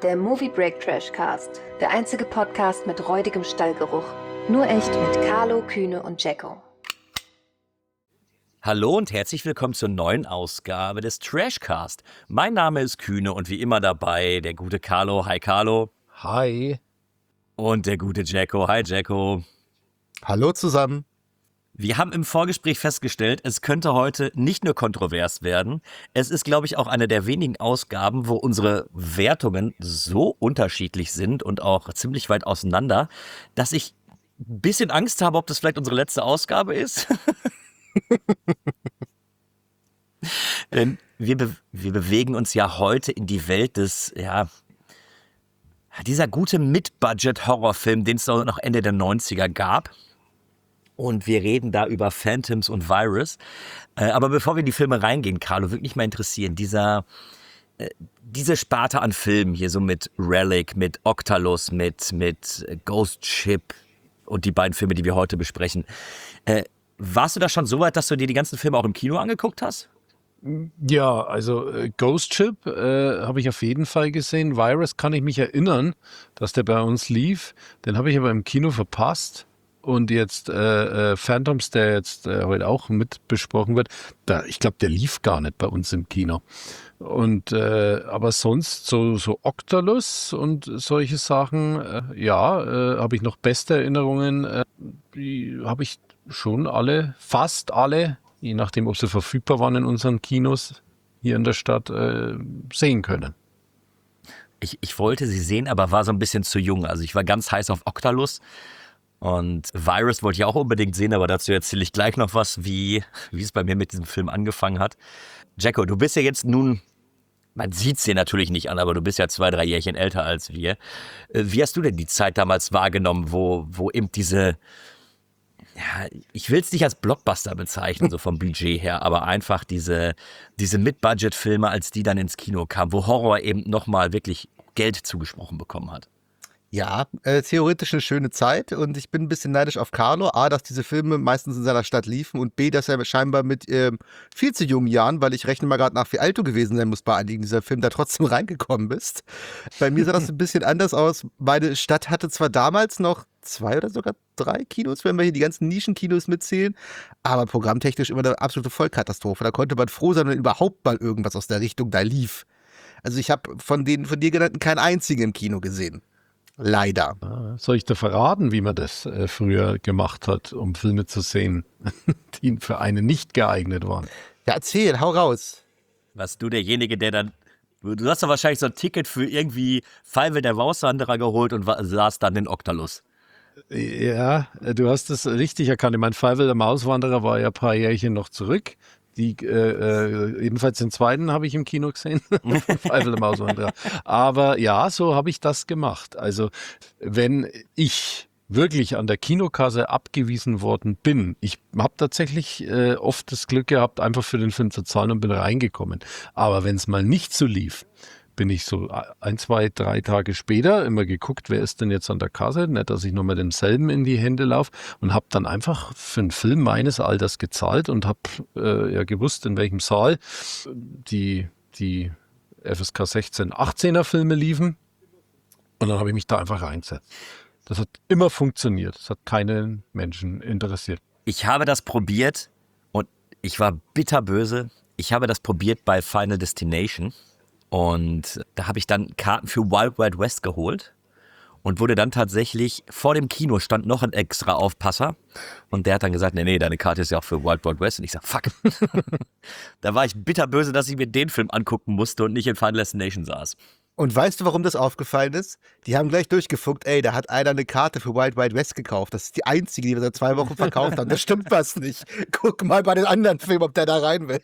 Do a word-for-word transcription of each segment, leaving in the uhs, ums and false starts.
der Movie Break Trashcast, der einzige Podcast mit räudigem Stallgeruch. Nur echt mit Carlo, Kühne und Jacko. Hallo und herzlich willkommen zur neuen Ausgabe des Trashcast. Mein Name ist Kühne und wie immer dabei der gute Carlo. Hi Carlo. Hi. Und der gute Jacko. Hi Jacko. Hallo zusammen. Wir haben im Vorgespräch festgestellt, es könnte heute nicht nur kontrovers werden. Es ist, glaube ich, auch eine der wenigen Ausgaben, wo unsere Wertungen so unterschiedlich sind und auch ziemlich weit auseinander, dass ich ein bisschen Angst habe, ob das vielleicht unsere letzte Ausgabe ist. Denn wir, be- wir bewegen uns ja heute in die Welt des, ja, dieser gute Mid-Budget-Horrorfilm, den es noch Ende der neunziger gab. Und wir reden da über Phantoms und Virus. Äh, aber bevor wir in die Filme reingehen, Carlo, würde mich mal interessieren, dieser, äh, diese Sparte an Filmen hier, so mit Relic, mit Octalus, mit, mit Ghost Ship und die beiden Filme, die wir heute besprechen. Äh, warst du da schon so weit, dass du dir die ganzen Filme auch im Kino angeguckt hast? Ja, also äh, Ghost Ship äh, habe ich auf jeden Fall gesehen. Virus kann ich mich erinnern, dass der bei uns lief. Den habe ich aber im Kino verpasst. Und jetzt äh, äh, Phantoms, der jetzt äh, heute auch mit besprochen wird, da, ich glaube, der lief gar nicht bei uns im Kino. Und äh, aber sonst so so Octalus und solche Sachen, äh, ja, äh, habe ich noch beste Erinnerungen. Äh, die habe ich schon alle, fast alle, je nachdem, ob sie verfügbar waren in unseren Kinos hier in der Stadt, äh, sehen können. Ich, ich wollte sie sehen, aber war so ein bisschen zu jung. Also ich war ganz heiß auf Octalus. Und Virus wollte ich auch unbedingt sehen, aber dazu erzähle ich gleich noch was, wie, wie es bei mir mit diesem Film angefangen hat. Jacko, du bist ja jetzt nun, man sieht es dir natürlich nicht an, aber du bist ja zwei, drei Jährchen älter als wir. Äh, Wie hast du denn die Zeit damals wahrgenommen, wo, wo eben diese, ja, ich will es nicht als Blockbuster bezeichnen, so vom Budget her, aber einfach diese, diese Mid-Budget-Filme, als die dann ins Kino kamen, wo Horror eben nochmal wirklich Geld zugesprochen bekommen hat? Ja, äh, theoretisch eine schöne Zeit und ich bin ein bisschen neidisch auf Carlo. A, dass diese Filme meistens in seiner Stadt liefen und B, dass er scheinbar mit ähm, viel zu jungen Jahren, weil ich rechne mal gerade nach, wie alt du gewesen sein musst bei einigen dieser Filme, da trotzdem reingekommen bist. Bei mir sah das ein bisschen anders aus. Meine Stadt hatte zwar damals noch zwei oder sogar drei Kinos, wenn wir hier die ganzen Nischenkinos mitzählen, aber programmtechnisch immer eine absolute Vollkatastrophe. Da konnte man froh sein, wenn überhaupt mal irgendwas aus der Richtung da lief. Also ich habe von den von dir genannten keinen einzigen im Kino gesehen. Leider. Ah, Soll ich dir verraten, wie man das äh, früher gemacht hat, um Filme zu sehen, die für einen nicht geeignet waren? Ja, erzähl, hau raus. Warst du derjenige, der dann, du hast doch wahrscheinlich so ein Ticket für irgendwie Five der Mauswanderer geholt und wa- saß dann in Octalus. Ja, äh, du hast es richtig erkannt. Ich meine, Feivel der Mauswanderer war ja ein paar Jährchen noch zurück. Die, äh, äh, jedenfalls den zweiten habe ich im Kino gesehen, Feivel der Mauswanderer. Aber ja, so habe ich das gemacht. Also wenn ich wirklich an der Kinokasse abgewiesen worden bin, ich habe tatsächlich äh, oft das Glück gehabt, einfach für den Film zu zahlen und bin reingekommen. Aber wenn es mal nicht so lief, bin ich so ein, zwei, drei Tage später immer geguckt, wer ist denn jetzt an der Kasse, nicht, dass ich nur mit demselben in die Hände laufe und habe dann einfach für einen Film meines Alters gezahlt und habe äh, ja gewusst, in welchem Saal die, die F S K sechzehn, achtzehner Filme liefen und dann habe ich mich da einfach reingesetzt. Das hat immer funktioniert, das hat keinen Menschen interessiert. Ich habe das probiert und ich war bitterböse. Ich habe das probiert bei Final Destination und da habe ich dann Karten für Wild Wild West geholt und wurde dann tatsächlich, vor dem Kino stand noch ein extra Aufpasser und der hat dann gesagt, nee, nee, deine Karte ist ja auch für Wild Wild West und ich sag, fuck. Da war ich bitterböse, dass ich mir den Film angucken musste und nicht in Final Destination saß. Und weißt du, warum das aufgefallen ist? Die haben gleich durchgefunkt, ey, da hat einer eine Karte für Wild Wild West gekauft. Das ist die einzige, die wir seit zwei Wochen verkauft haben. Das stimmt was nicht. Guck mal bei den anderen Filmen, ob der da rein will.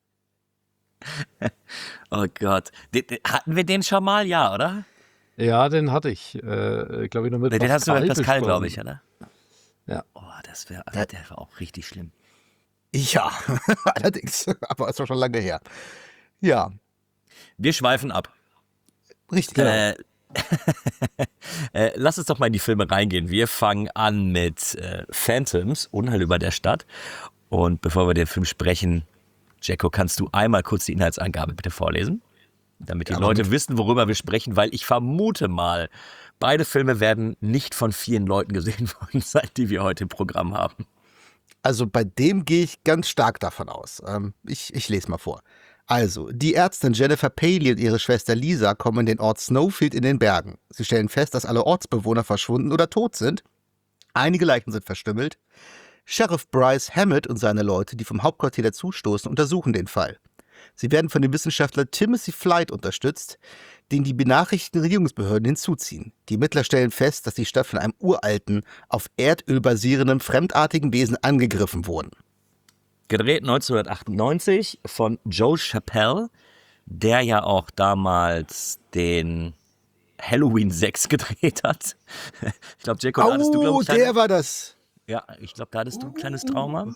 Oh Gott. Den, den, hatten wir den schon mal? Ja, oder? Ja, den hatte ich, äh, glaube ich, noch mit Nee, den hast du mit Pascal, besprochen. glaube ich, oder? Ja. Oh, das wäre, der war auch richtig schlimm. Ja, allerdings. Aber ist doch schon lange her. Ja, Wir schweifen ab. richtig. Genau. Äh, äh, lass uns doch mal in die Filme reingehen. Wir fangen an mit äh, Phantoms, Unheil über der Stadt. Und bevor wir den Film sprechen, Jacko, kannst du einmal kurz die Inhaltsangabe bitte vorlesen? damit die Ja, aber Leute mit- wissen, worüber wir sprechen, weil ich vermute mal, beide Filme werden nicht von vielen Leuten gesehen worden sein, die wir heute im Programm haben. Also bei dem gehe ich ganz stark davon aus. Ähm, ich, ich lese mal vor. Also, die Ärztin Jennifer Paley und ihre Schwester Lisa kommen in den Ort Snowfield in den Bergen. Sie stellen fest, dass alle Ortsbewohner verschwunden oder tot sind. Einige Leichen sind verstümmelt. Sheriff Bryce Hammett und seine Leute, die vom Hauptquartier dazustoßen, untersuchen den Fall. Sie werden von dem Wissenschaftler Timothy Flight unterstützt, den die benachrichtigten Regierungsbehörden hinzuziehen. Die Ermittler stellen fest, dass die Stadt von einem uralten, auf Erdöl basierenden, fremdartigen Wesen angegriffen wurde. Gedreht neunzehnhundertachtundneunzig von Joe Chappelle, der ja auch damals den Halloween sechs gedreht hat. Ich glaube, Jaco, da hattest du, glaube Oh, ich, der kleine, war das. ja, ich glaube, da hattest du ein kleines Trauma.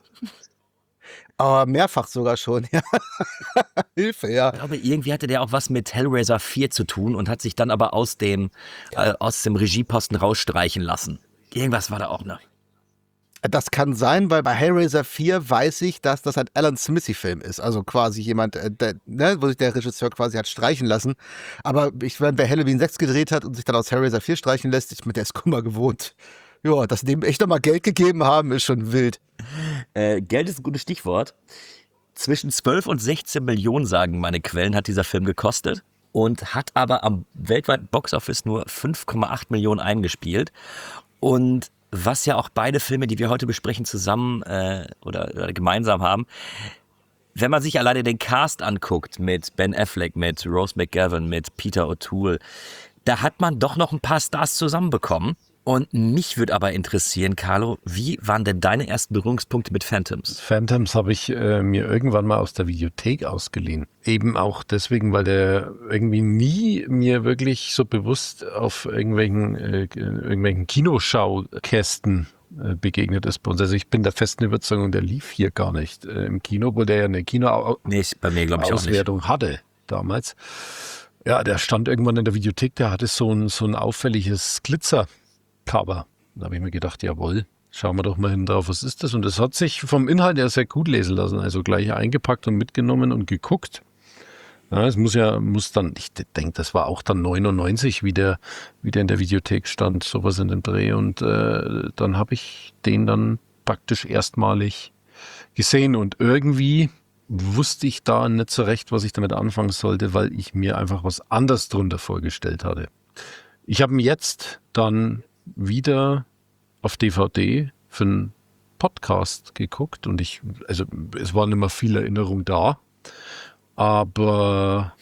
Aber mehrfach sogar schon, ja. Hilfe, ja. Ich glaube, irgendwie hatte der auch was mit Hellraiser vier zu tun und hat sich dann aber aus dem, äh, aus dem Regieposten rausstreichen lassen. Irgendwas war da auch noch. Das kann sein, weil bei Hellraiser vier weiß ich, dass das ein Alan Smithy-Film ist. Also quasi jemand, äh, der, ne, wo sich der Regisseur quasi hat streichen lassen. Aber ich, wenn wer Halloween sechs gedreht hat und sich dann aus Hellraiser vier streichen lässt, ich mit der ist Kummer gewohnt. Ja, dass dem echt nochmal Geld gegeben haben, ist schon wild. Äh, Geld ist ein gutes Stichwort. Zwischen zwölf und sechzehn Millionen, sagen meine Quellen, hat dieser Film gekostet und hat aber am weltweiten Boxoffice nur fünf Komma acht Millionen eingespielt. Und was ja auch beide Filme, die wir heute besprechen, zusammen äh, oder, oder gemeinsam haben, wenn man sich alleine den Cast anguckt mit Ben Affleck, mit Rose McGowan, mit Peter O'Toole, da hat man doch noch ein paar Stars zusammenbekommen. Und mich würde aber interessieren, Carlo, wie waren denn deine ersten Berührungspunkte mit Phantoms? Phantoms habe ich äh, mir irgendwann mal aus der Videothek ausgeliehen. Eben auch deswegen, weil der irgendwie nie mir wirklich so bewusst auf irgendwelchen, äh, irgendwelchen Kinoschaukästen äh, begegnet ist bei uns. Also ich bin der festen Überzeugung, der lief hier gar nicht äh, im Kino, obwohl der ja eine Kinoauswertung Nee, bei mir glaube ich auch nicht. hatte damals. Ja, der stand irgendwann in der Videothek, der hatte so ein, so ein auffälliges Glitzer. Cover. Da habe ich mir gedacht, jawohl, schauen wir doch mal hin drauf, was ist das? Und das hat sich vom Inhalt her sehr gut lesen lassen. Also gleich eingepackt und mitgenommen und geguckt. Ja, es muss ja, muss dann, ich denke, das war auch dann neunundneunzig, wie der, wie der in der Videothek stand, sowas in den Dreh. Und äh, dann habe ich den dann praktisch erstmalig gesehen. Und irgendwie wusste ich da nicht so recht, was ich damit anfangen sollte, weil ich mir einfach was anderes drunter vorgestellt hatte. Ich habe ihn jetzt dann wieder auf D V D für einen Podcast geguckt und ich, also es waren immer viele Erinnerungen da, aber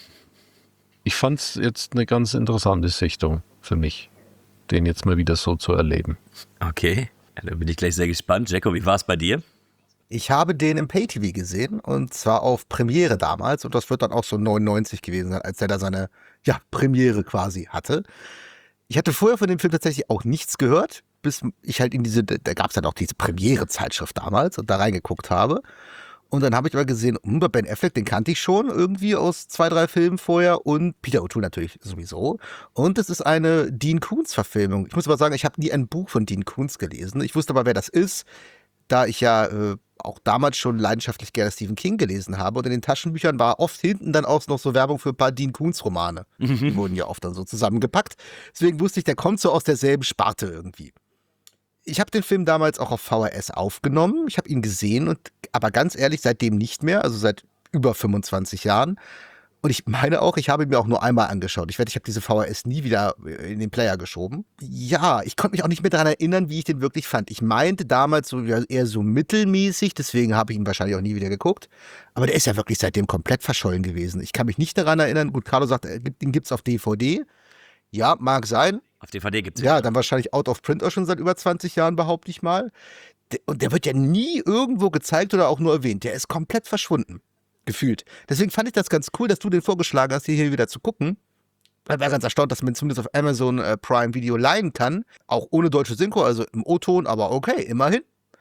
ich fand es jetzt eine ganz interessante Sichtung für mich, den jetzt mal wieder so zu erleben. Okay, ja, da bin ich gleich sehr gespannt. Jaco, wie war es bei dir? Ich habe den im Pay-T V gesehen und zwar auf Premiere damals und das wird dann auch so neunundneunzig gewesen sein, als er da seine ja, Premiere quasi hatte. Ich hatte vorher von dem Film tatsächlich auch nichts gehört, bis ich halt in diese, da gab es dann auch diese Premiere-Zeitschrift damals und da reingeguckt habe. Und dann habe ich aber gesehen, bei Ben Affleck, den kannte ich schon irgendwie aus zwei, drei Filmen vorher und Peter O'Toole natürlich sowieso. Und es ist eine Dean Koontz-Verfilmung. Ich muss aber sagen, ich habe nie ein Buch von Dean Koontz gelesen. Ich wusste aber, wer das ist, da ich ja äh, auch damals schon leidenschaftlich gerne Stephen King gelesen habe. Und in den Taschenbüchern war oft hinten dann auch noch so Werbung für ein paar Dean Koontz-Romane. Mhm. Die wurden ja oft dann so zusammengepackt. Deswegen wusste ich, der kommt so aus derselben Sparte irgendwie. Ich habe den Film damals auch auf V H S aufgenommen. Ich habe ihn gesehen, und aber ganz ehrlich, seitdem nicht mehr, also seit über fünfundzwanzig Jahren. Und ich meine auch, ich habe ihn mir auch nur einmal angeschaut. Ich wette, ich habe diese V H S nie wieder in den Player geschoben. Ja, ich konnte mich auch nicht mehr daran erinnern, wie ich den wirklich fand. Ich meinte damals so eher so mittelmäßig, deswegen habe ich ihn wahrscheinlich auch nie wieder geguckt. Aber der ist ja wirklich seitdem komplett verschollen gewesen. Ich kann mich nicht daran erinnern. Gut, Carlo sagt, den gibt es auf D V D. Ja, mag sein. Auf D V D gibt es ja. Ja, dann wahrscheinlich out of print auch schon seit über zwanzig Jahren, behaupte ich mal. Und der wird ja nie irgendwo gezeigt oder auch nur erwähnt. Der ist komplett verschwunden. Gefühlt. Deswegen fand ich das ganz cool, dass du den vorgeschlagen hast, hier, hier wieder zu gucken. Ich war ganz erstaunt, dass man zumindest auf Amazon äh, Prime Video leihen kann. Auch ohne deutsche Synchro, also im O-Ton, aber okay, immerhin.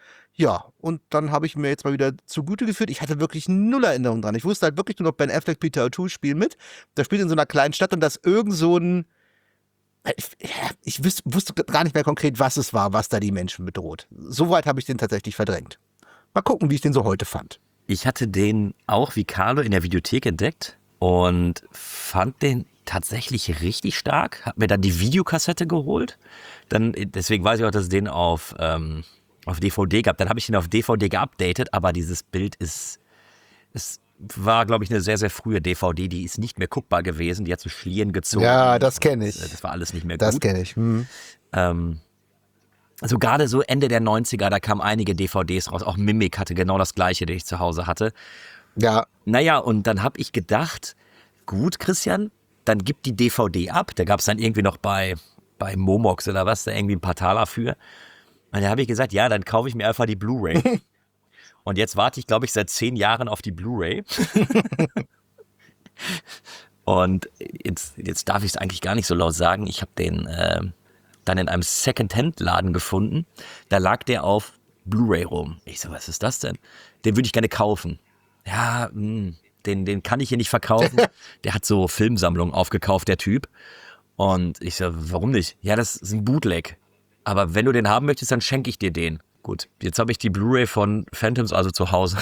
Ja, und dann habe ich mir jetzt mal wieder zugute geführt. Ich hatte wirklich null Erinnerung dran. Ich wusste halt wirklich nur noch, Ben Affleck, Peter O'Toole spielen mit. Der spielt in so einer kleinen Stadt und das irgend so ein... Ich, ich wüs- wusste gar nicht mehr konkret, was es war, was da die Menschen bedroht. Soweit habe ich den tatsächlich verdrängt. Mal gucken, wie ich den so heute fand. Ich hatte den auch wie Carlo in der Videothek entdeckt und fand den tatsächlich richtig stark. Hab mir dann die Videokassette geholt. Dann, deswegen weiß ich auch, dass es den auf, ähm, auf D V D gab. Dann habe ich den auf D V D geupdatet, aber dieses Bild ist, es war, glaube ich, eine sehr, sehr frühe D V D, die ist nicht mehr guckbar gewesen. Die hat so Schlieren gezogen. Ja, das kenne ich. Das, das war alles nicht mehr Das gut. kenne ich. Hm. Ähm, also gerade so Ende der neunziger, da kamen einige D V Ds raus. Auch Mimic hatte genau das gleiche, den ich zu Hause hatte. Ja, Naja, und dann habe ich gedacht, gut, Christian, dann gib die D V D ab. Da gab es dann irgendwie noch bei, bei Momox oder was, da irgendwie ein paar Taler für. Und dann habe ich gesagt, ja, dann kaufe ich mir einfach die Blu-ray. Und jetzt warte ich, glaube ich, seit zehn Jahren auf die Blu-ray. Und jetzt, jetzt darf ich es eigentlich gar nicht so laut sagen. Ich habe den äh, dann in einem Second-Hand-Laden gefunden. Da lag der auf Blu-ray rum. Ich so, was ist das denn? Den würde ich gerne kaufen. Ja, mh, den, den kann ich hier nicht verkaufen. Der hat so Filmsammlungen aufgekauft, der Typ. Und ich so, warum nicht? Ja, das ist ein Bootleg. Aber wenn du den haben möchtest, dann schenke ich dir den. Gut, jetzt habe ich die Blu-ray von Phantoms also zu Hause.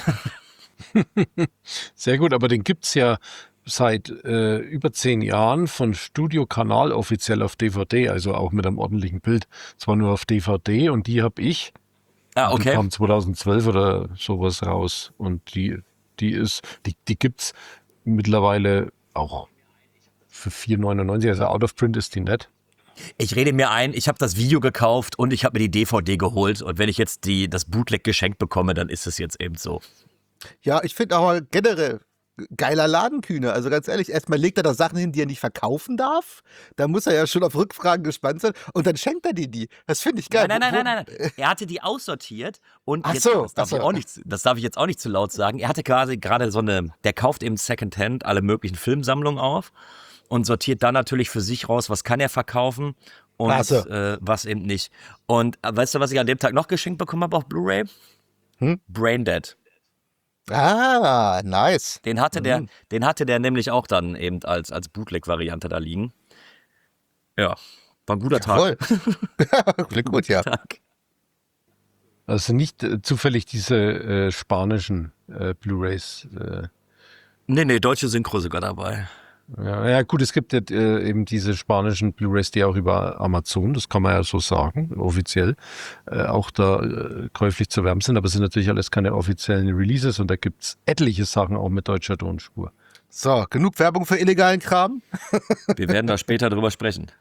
Sehr gut, aber den gibt es ja seit äh, über zehn Jahren von Studio Kanal offiziell auf D V D, also auch mit einem ordentlichen Bild. Zwar nur auf D V D und die habe ich. Ah, Die okay. kam zweitausendzwölf oder sowas raus und die, die ist, die, die gibt's mittlerweile auch für vier neunundneunzig, also out of print ist die nicht. Ich rede mir ein, ich habe das Video gekauft und ich habe mir die D V D geholt. Und wenn ich jetzt die, das Bootleg geschenkt bekomme, dann ist es jetzt eben so. ja, ich finde aber generell geiler Ladenkühne. Also ganz ehrlich, erstmal legt er da Sachen hin, die er nicht verkaufen darf. Da muss er ja schon auf Rückfragen gespannt sein. Und dann schenkt er dir die. Das finde ich geil. Nein, nein, Wo- nein, nein, nein, nein. Er hatte die aussortiert und Ach jetzt, so, das, darf ach so. ich auch nicht, das darf ich jetzt auch nicht zu laut sagen. Er hatte quasi gerade so eine, der kauft eben Secondhand alle möglichen Filmsammlungen auf und sortiert dann natürlich für sich raus, was kann er verkaufen und Ach so. äh, was eben nicht. Und äh, weißt du, was ich an dem Tag noch geschenkt bekommen habe auf Blu-ray? Hm? Braindead. Ah, nice. Den hatte der, Mhm. den hatte der nämlich auch dann eben als, als Bootleg-Variante da liegen. Ja, war ein guter Tag. Voll. Klingt gut, ja. Tag. Also nicht äh, zufällig diese äh, spanischen äh, Blu-rays. Äh, Nee, nee, deutsche Synchro sogar dabei. ja, ja, gut, es gibt ja äh, eben diese spanischen Blu-rays, die auch über Amazon, das kann man ja so sagen, offiziell, äh, auch da äh, käuflich zu werben sind, aber es sind natürlich alles keine offiziellen Releases und da gibt es etliche Sachen auch mit deutscher Tonspur. So, genug Werbung für illegalen Kram? Wir werden da später drüber sprechen.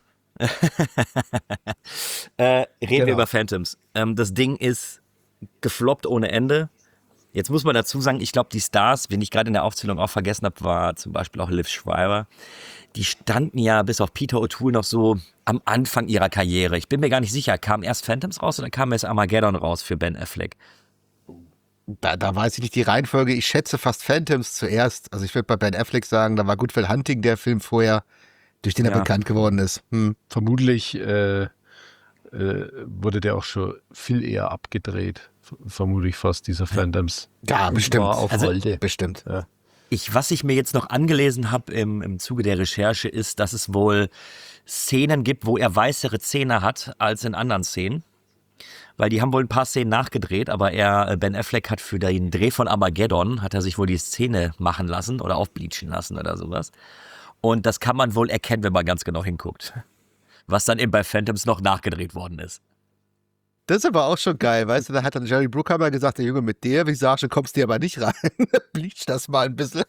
äh, reden Genau. wir über Phantoms. Ähm, das Ding ist gefloppt ohne Ende. Jetzt muss man dazu sagen, ich glaube, die Stars, wen ich gerade in der Aufzählung auch vergessen habe, war zum Beispiel auch Liv Schreiber. Die standen ja bis auf Peter O'Toole noch so am Anfang ihrer Karriere. Ich bin mir gar nicht sicher, kam erst Phantoms raus oder kam erst Armageddon raus für Ben Affleck? Da, da weiß ich nicht die Reihenfolge. Ich schätze fast Phantoms zuerst. Also ich würde bei Ben Affleck sagen, da war Good Will Hunting der Film vorher, durch den er Ja. bekannt geworden ist. Hm. Vermutlich äh, äh, wurde der auch schon viel eher abgedreht, v- vermute ich fast, dieser Phantoms. Ja, bestimmt. War auf Also- Holde. Bestimmt. Ich, was ich mir jetzt noch angelesen habe im, im Zuge der Recherche, ist, dass es wohl Szenen gibt, wo er weißere Zähne hat als in anderen Szenen. Weil die haben wohl ein paar Szenen nachgedreht, aber er, äh, Ben Affleck hat für den Dreh von Armageddon, hat er sich wohl die Szene machen lassen oder aufbleachen lassen oder sowas. Und das kann man wohl erkennen, wenn man ganz genau hinguckt. Was dann eben bei Phantoms noch nachgedreht worden ist. Das ist aber auch schon geil, weißt du, da hat dann Jerry Bruckheimer gesagt, der Junge, mit der Visage kommst du hier aber nicht rein. Bleach das mal ein bisschen.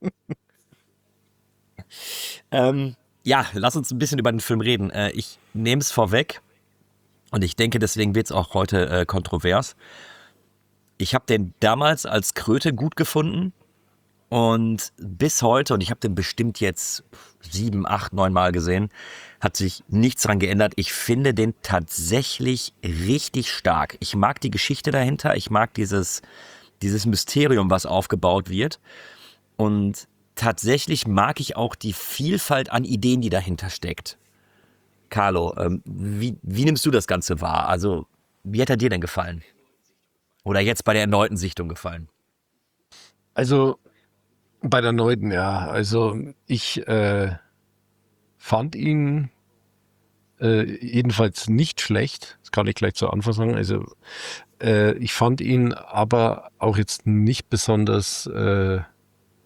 Ähm, ja, lass uns ein bisschen über den Film reden. Äh, ich nehme es vorweg und ich denke, deswegen wird es auch heute äh, kontrovers. Ich habe den damals als Kröte gut gefunden und bis heute, und ich habe den bestimmt jetzt sieben, acht, neun Mal gesehen, hat sich nichts dran geändert. Ich finde den tatsächlich richtig stark. Ich mag die Geschichte dahinter, ich mag dieses, dieses Mysterium, was aufgebaut wird. Und tatsächlich mag ich auch die Vielfalt an Ideen, die dahinter steckt. Carlo, ähm, wie, wie nimmst du das Ganze wahr? Also, wie hat er dir denn gefallen? Oder jetzt bei der erneuten Sichtung gefallen? Also bei der Neuten, ja. Also ich äh, fand ihn äh, jedenfalls nicht schlecht. Das kann ich gleich zu Anfang sagen. Also äh, ich fand ihn aber auch jetzt nicht besonders äh,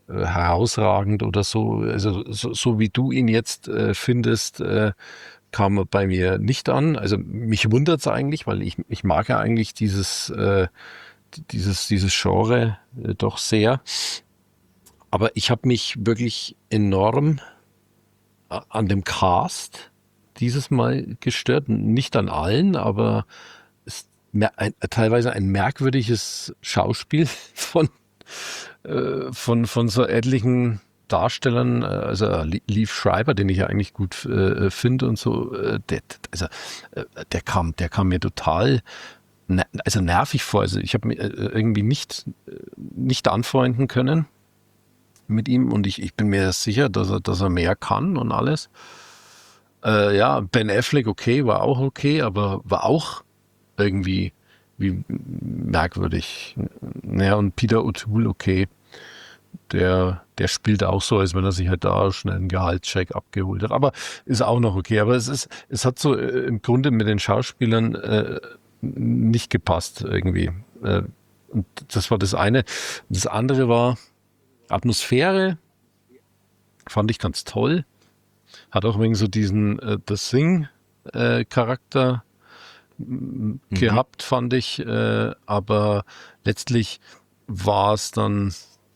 äh, herausragend oder so. Also so, so wie du ihn jetzt äh, findest, äh, kam er bei mir nicht an. Also mich wundert es eigentlich, weil ich, ich mag ja eigentlich dieses, äh, dieses, dieses Genre äh, doch sehr. Aber ich habe mich wirklich enorm a- an dem Cast dieses Mal gestört. Nicht an allen, aber es mer- ein, teilweise ein merkwürdiges Schauspiel von, äh, von, von so etlichen Darstellern, äh, also Lie- Liev Schreiber, den ich ja eigentlich gut äh, finde und so, äh, der, also, äh, der kam, der kam mir total ner also nervig vor. Also ich habe mich äh, irgendwie nicht, äh, nicht anfreunden können mit ihm und ich, ich bin mir sicher, dass er, dass er mehr kann und alles. Äh, ja, Ben Affleck, okay, war auch okay, aber war auch irgendwie wie merkwürdig. Naja, und Peter O'Toole, okay, der, der spielt auch so, als wenn er sich halt da schnell einen Gehaltscheck abgeholt hat. Aber ist auch noch okay. Aber es ist, es hat so äh, im Grunde mit den Schauspielern äh, nicht gepasst irgendwie. Äh, und das war das eine. Das andere war Atmosphäre, fand ich ganz toll. Hat auch wegen so diesen äh, The Thing-Charakter Mhm. gehabt, fand ich. Äh, aber letztlich war es dann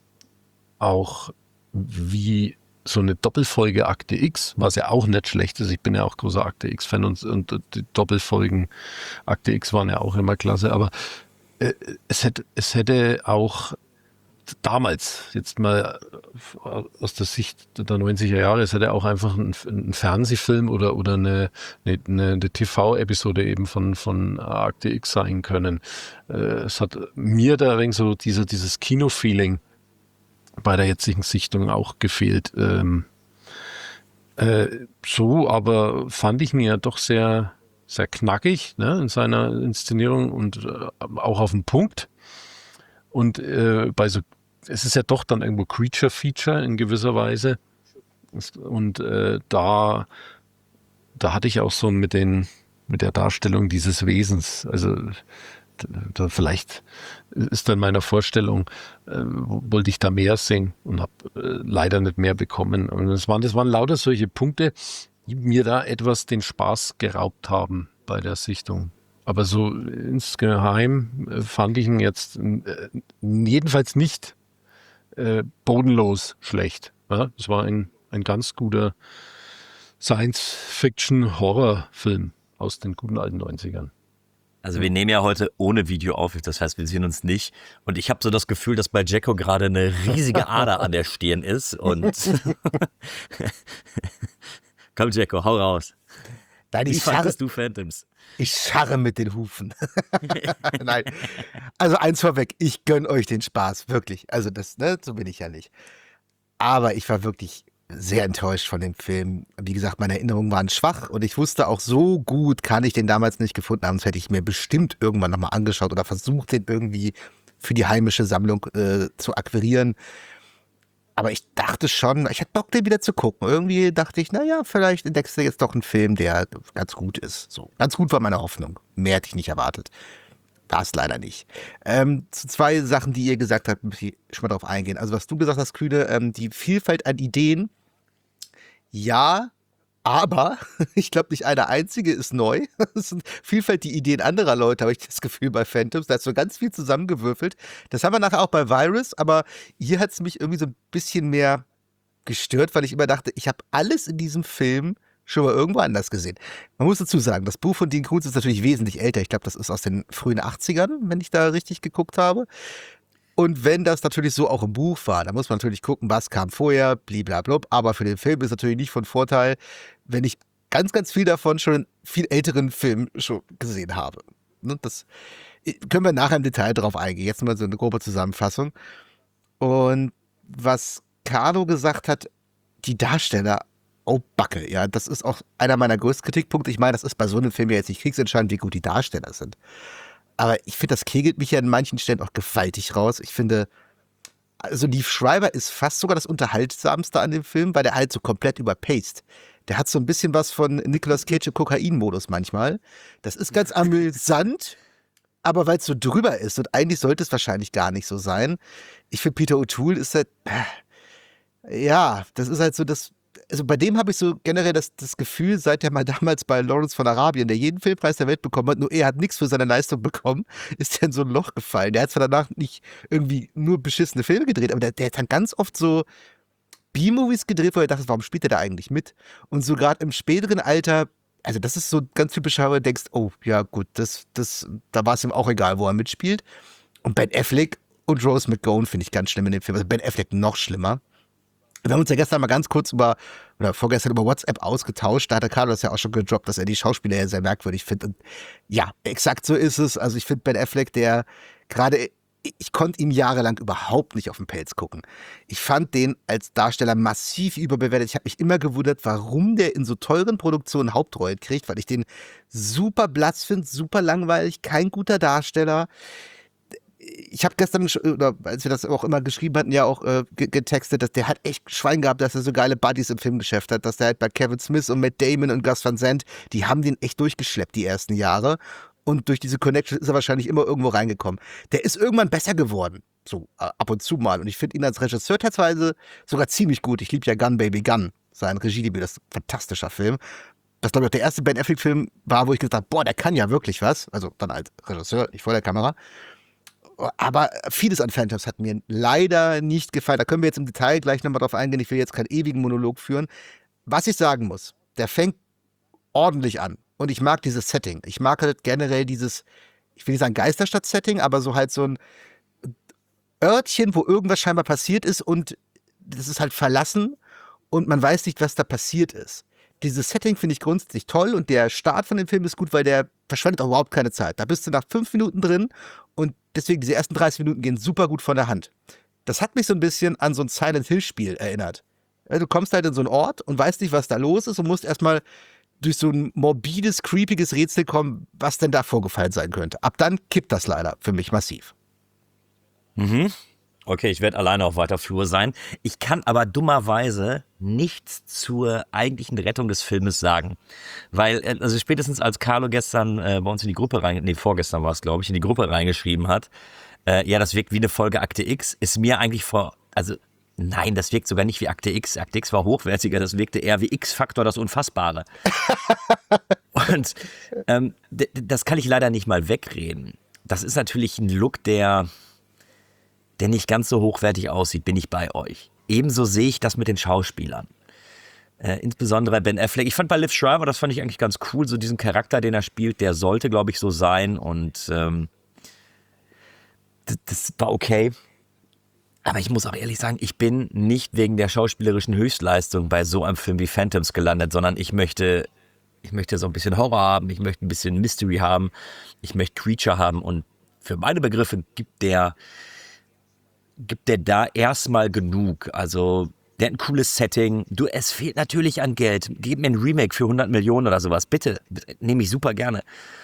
auch wie so eine Doppelfolge Akte X, was ja auch nicht schlecht ist. Ich bin ja auch großer Akte X-Fan und, und die Doppelfolgen Akte X waren ja auch immer klasse. Aber äh, es hätte, es hätte auch damals, jetzt mal aus der Sicht der neunziger Jahre, es hätte auch einfach ein, ein Fernsehfilm oder, oder eine, eine, eine T V-Episode eben von, von Akte X sein können. Äh, Es hat mir da ein so dieser, dieses Kino-Feeling bei der jetzigen Sichtung auch gefehlt. Ähm, äh, so, aber fand ich mir doch sehr, sehr knackig, ne, in seiner Inszenierung und äh, auch auf den Punkt. Und äh, bei so, es ist ja doch dann irgendwo Creature-Feature in gewisser Weise. Und äh, da, da hatte ich auch so mit den, mit der Darstellung dieses Wesens, also da vielleicht ist dann meiner Vorstellung, äh, wollte ich da mehr sehen und habe äh, leider nicht mehr bekommen. Und das waren, das waren lauter solche Punkte, die mir da etwas den Spaß geraubt haben bei der Sichtung. Aber so insgeheim äh, fand ich ihn jetzt äh, jedenfalls nicht äh, bodenlos schlecht. Ja? Es war ein, ein ganz guter Science-Fiction-Horrorfilm aus den guten alten neunzigern. Also wir nehmen ja heute ohne Video auf, das heißt, wir sehen uns nicht. Und ich habe so das Gefühl, dass bei Jacko gerade eine riesige Ader an der Stirn ist. Und komm, Jacko, hau raus. Nein, Wie ich scharre, fandest du Phantoms? ich scharre mit den Hufen. Nein, also eins vorweg, ich gönn euch den Spaß, wirklich. Also das, ne, so bin ich ja nicht. Aber ich war wirklich sehr enttäuscht von dem Film. Wie gesagt, meine Erinnerungen waren schwach und ich wusste auch, so gut kann ich den damals nicht gefunden haben. Sonst hätte ich mir bestimmt irgendwann nochmal angeschaut oder versucht, den irgendwie für die heimische Sammlung äh, zu akquirieren. Aber ich dachte schon, ich hatte Bock, den wieder zu gucken. Irgendwie dachte ich, naja, vielleicht entdeckst du jetzt doch einen Film, der ganz gut ist. So, ganz gut war meine Hoffnung. Mehr hätte ich nicht erwartet. War es leider nicht. Ähm, zu zwei Sachen, die ihr gesagt habt, muss ich schon mal drauf eingehen. Also was du gesagt hast, Kühne, ähm, die Vielfalt an Ideen, ja, aber ich glaube, nicht eine einzige ist neu. Es sind Vielfalt die Ideen anderer Leute, habe ich das Gefühl bei Phantoms. Da ist so ganz viel zusammengewürfelt. Das haben wir nachher auch bei Virus, aber hier hat es mich irgendwie so ein bisschen mehr gestört, weil ich immer dachte, ich habe alles in diesem Film schon mal irgendwo anders gesehen. Man muss dazu sagen, das Buch von Dean Koontz ist natürlich wesentlich älter. Ich glaube, das ist aus den frühen achtzigern, wenn ich da richtig geguckt habe. Und wenn das natürlich so auch im Buch war, dann muss man natürlich gucken, was kam vorher, bliblablub. Aber für den Film ist natürlich nicht von Vorteil, wenn ich ganz, ganz viel davon schon in viel älteren Filmen schon gesehen habe. Ne, das können wir nachher im Detail drauf eingehen. Jetzt mal so eine grobe Zusammenfassung. Und was Carlo gesagt hat, die Darsteller, oh Backe, ja, das ist auch einer meiner größten Kritikpunkte. Ich meine, das ist bei so einem Film ja jetzt nicht kriegsentscheidend, wie gut die Darsteller sind. Aber ich finde, das kegelt mich ja an manchen Stellen auch gewaltig raus. Ich finde, also Liev Schreiber ist fast sogar das Unterhaltsamste an dem Film, weil der halt so komplett überpaced. Der hat so ein bisschen was von Nicolas Cage im Kokain-Modus manchmal. Das ist ganz amüsant, aber weil es so drüber ist und eigentlich sollte es wahrscheinlich gar nicht so sein. Ich finde, Peter O'Toole ist halt, Ja, das ist halt so das, also bei dem habe ich so generell das, das Gefühl, seit er mal damals bei Lawrence von Arabien, der jeden Filmpreis der Welt bekommen hat, nur er hat nichts für seine Leistung bekommen, ist er in so ein Loch gefallen. Der hat zwar danach nicht irgendwie nur beschissene Filme gedreht, aber der, der hat dann ganz oft so B-Movies gedreht, wo er dachte, warum spielt er da eigentlich mit? Und so gerade im späteren Alter, also das ist so ganz typisch, wo du denkst, oh ja gut, das, das, da war es ihm auch egal, wo er mitspielt. Und Ben Affleck und Rose McGowan finde ich ganz schlimm in dem Film. Also Ben Affleck noch schlimmer. Wir haben uns ja gestern mal ganz kurz über, oder vorgestern über WhatsApp ausgetauscht. Da hat der Carlos ja auch schon gedroppt, dass er die Schauspieler ja sehr merkwürdig findet. Und ja, exakt so ist es. Also ich finde Ben Affleck, der gerade, ich konnte ihm jahrelang überhaupt nicht auf den Pelz gucken. Ich fand den als Darsteller massiv überbewertet. Ich habe mich immer gewundert, warum der in so teuren Produktionen Hauptrollen kriegt, weil ich den super blass finde, super langweilig, kein guter Darsteller. Ich habe gestern, oder als wir das auch immer geschrieben hatten, ja auch äh, getextet, dass der hat echt Schwein gehabt, dass er so geile Buddies im Filmgeschäft hat, dass der halt bei Kevin Smith und Matt Damon und Gus Van Sant, die haben den echt durchgeschleppt die ersten Jahre und durch diese Connection ist er wahrscheinlich immer irgendwo reingekommen. Der ist irgendwann besser geworden, so äh, ab und zu mal und ich finde ihn als Regisseur teilweise sogar ziemlich gut. Ich liebe ja Gun Baby Gun, sein Regiedebüt, das ist ein fantastischer Film. Das glaube ich auch der erste Ben Affleck-Film war, wo ich gesagt habe, boah, der kann ja wirklich was, also dann als Regisseur, nicht vor der Kamera. Aber vieles an Phantoms hat mir leider nicht gefallen. Da können wir jetzt im Detail gleich nochmal drauf eingehen. Ich will jetzt keinen ewigen Monolog führen. Was ich sagen muss, der fängt ordentlich an. Und ich mag dieses Setting. Ich mag halt generell dieses, ich will nicht sagen Geisterstadt-Setting, aber so halt so ein Örtchen, wo irgendwas scheinbar passiert ist und das ist halt verlassen und man weiß nicht, was da passiert ist. Dieses Setting finde ich grundsätzlich toll und der Start von dem Film ist gut, weil der verschwendet auch überhaupt keine Zeit. Da bist du nach fünf Minuten drin und deswegen diese ersten dreißig Minuten gehen super gut von der Hand. Das hat mich so ein bisschen an so ein Silent Hill Spiel erinnert. Du kommst halt in so einen Ort und weißt nicht, was da los ist und musst erstmal durch so ein morbides, creepiges Rätsel kommen, was denn da vorgefallen sein könnte. Ab dann kippt das leider für mich massiv. Mhm. Okay, ich werde alleine auf weiter Flur sein. Ich kann aber dummerweise nichts zur eigentlichen Rettung des Filmes sagen. Weil, also spätestens als Carlo gestern äh, bei uns in die Gruppe rein, nee, vorgestern war es, glaube ich, in die Gruppe reingeschrieben hat, äh, ja, das wirkt wie eine Folge Akte X, ist mir eigentlich vor, also nein, das wirkt sogar nicht wie Akte X. Akte X war hochwertiger, das wirkte eher wie X-Faktor, das Unfassbare. Und ähm, d- das kann ich leider nicht mal wegreden. Das ist natürlich ein Look, der... der nicht ganz so hochwertig aussieht, bin ich bei euch. Ebenso sehe ich das mit den Schauspielern. Äh, insbesondere Ben Affleck. Ich fand bei Liv Schreiber, das fand ich eigentlich ganz cool, so diesen Charakter, den er spielt, der sollte, glaube ich, so sein und ähm, das, das war okay. Aber ich muss auch ehrlich sagen, ich bin nicht wegen der schauspielerischen Höchstleistung bei so einem Film wie Phantoms gelandet, sondern ich möchte, ich möchte so ein bisschen Horror haben, ich möchte ein bisschen Mystery haben, ich möchte Creature haben und für meine Begriffe gibt der gibt der da erstmal genug. Also, der hat ein cooles Setting. Du, es fehlt natürlich an Geld. Gib mir ein Remake für hundert Millionen oder sowas. Bitte, nehme ich super gerne.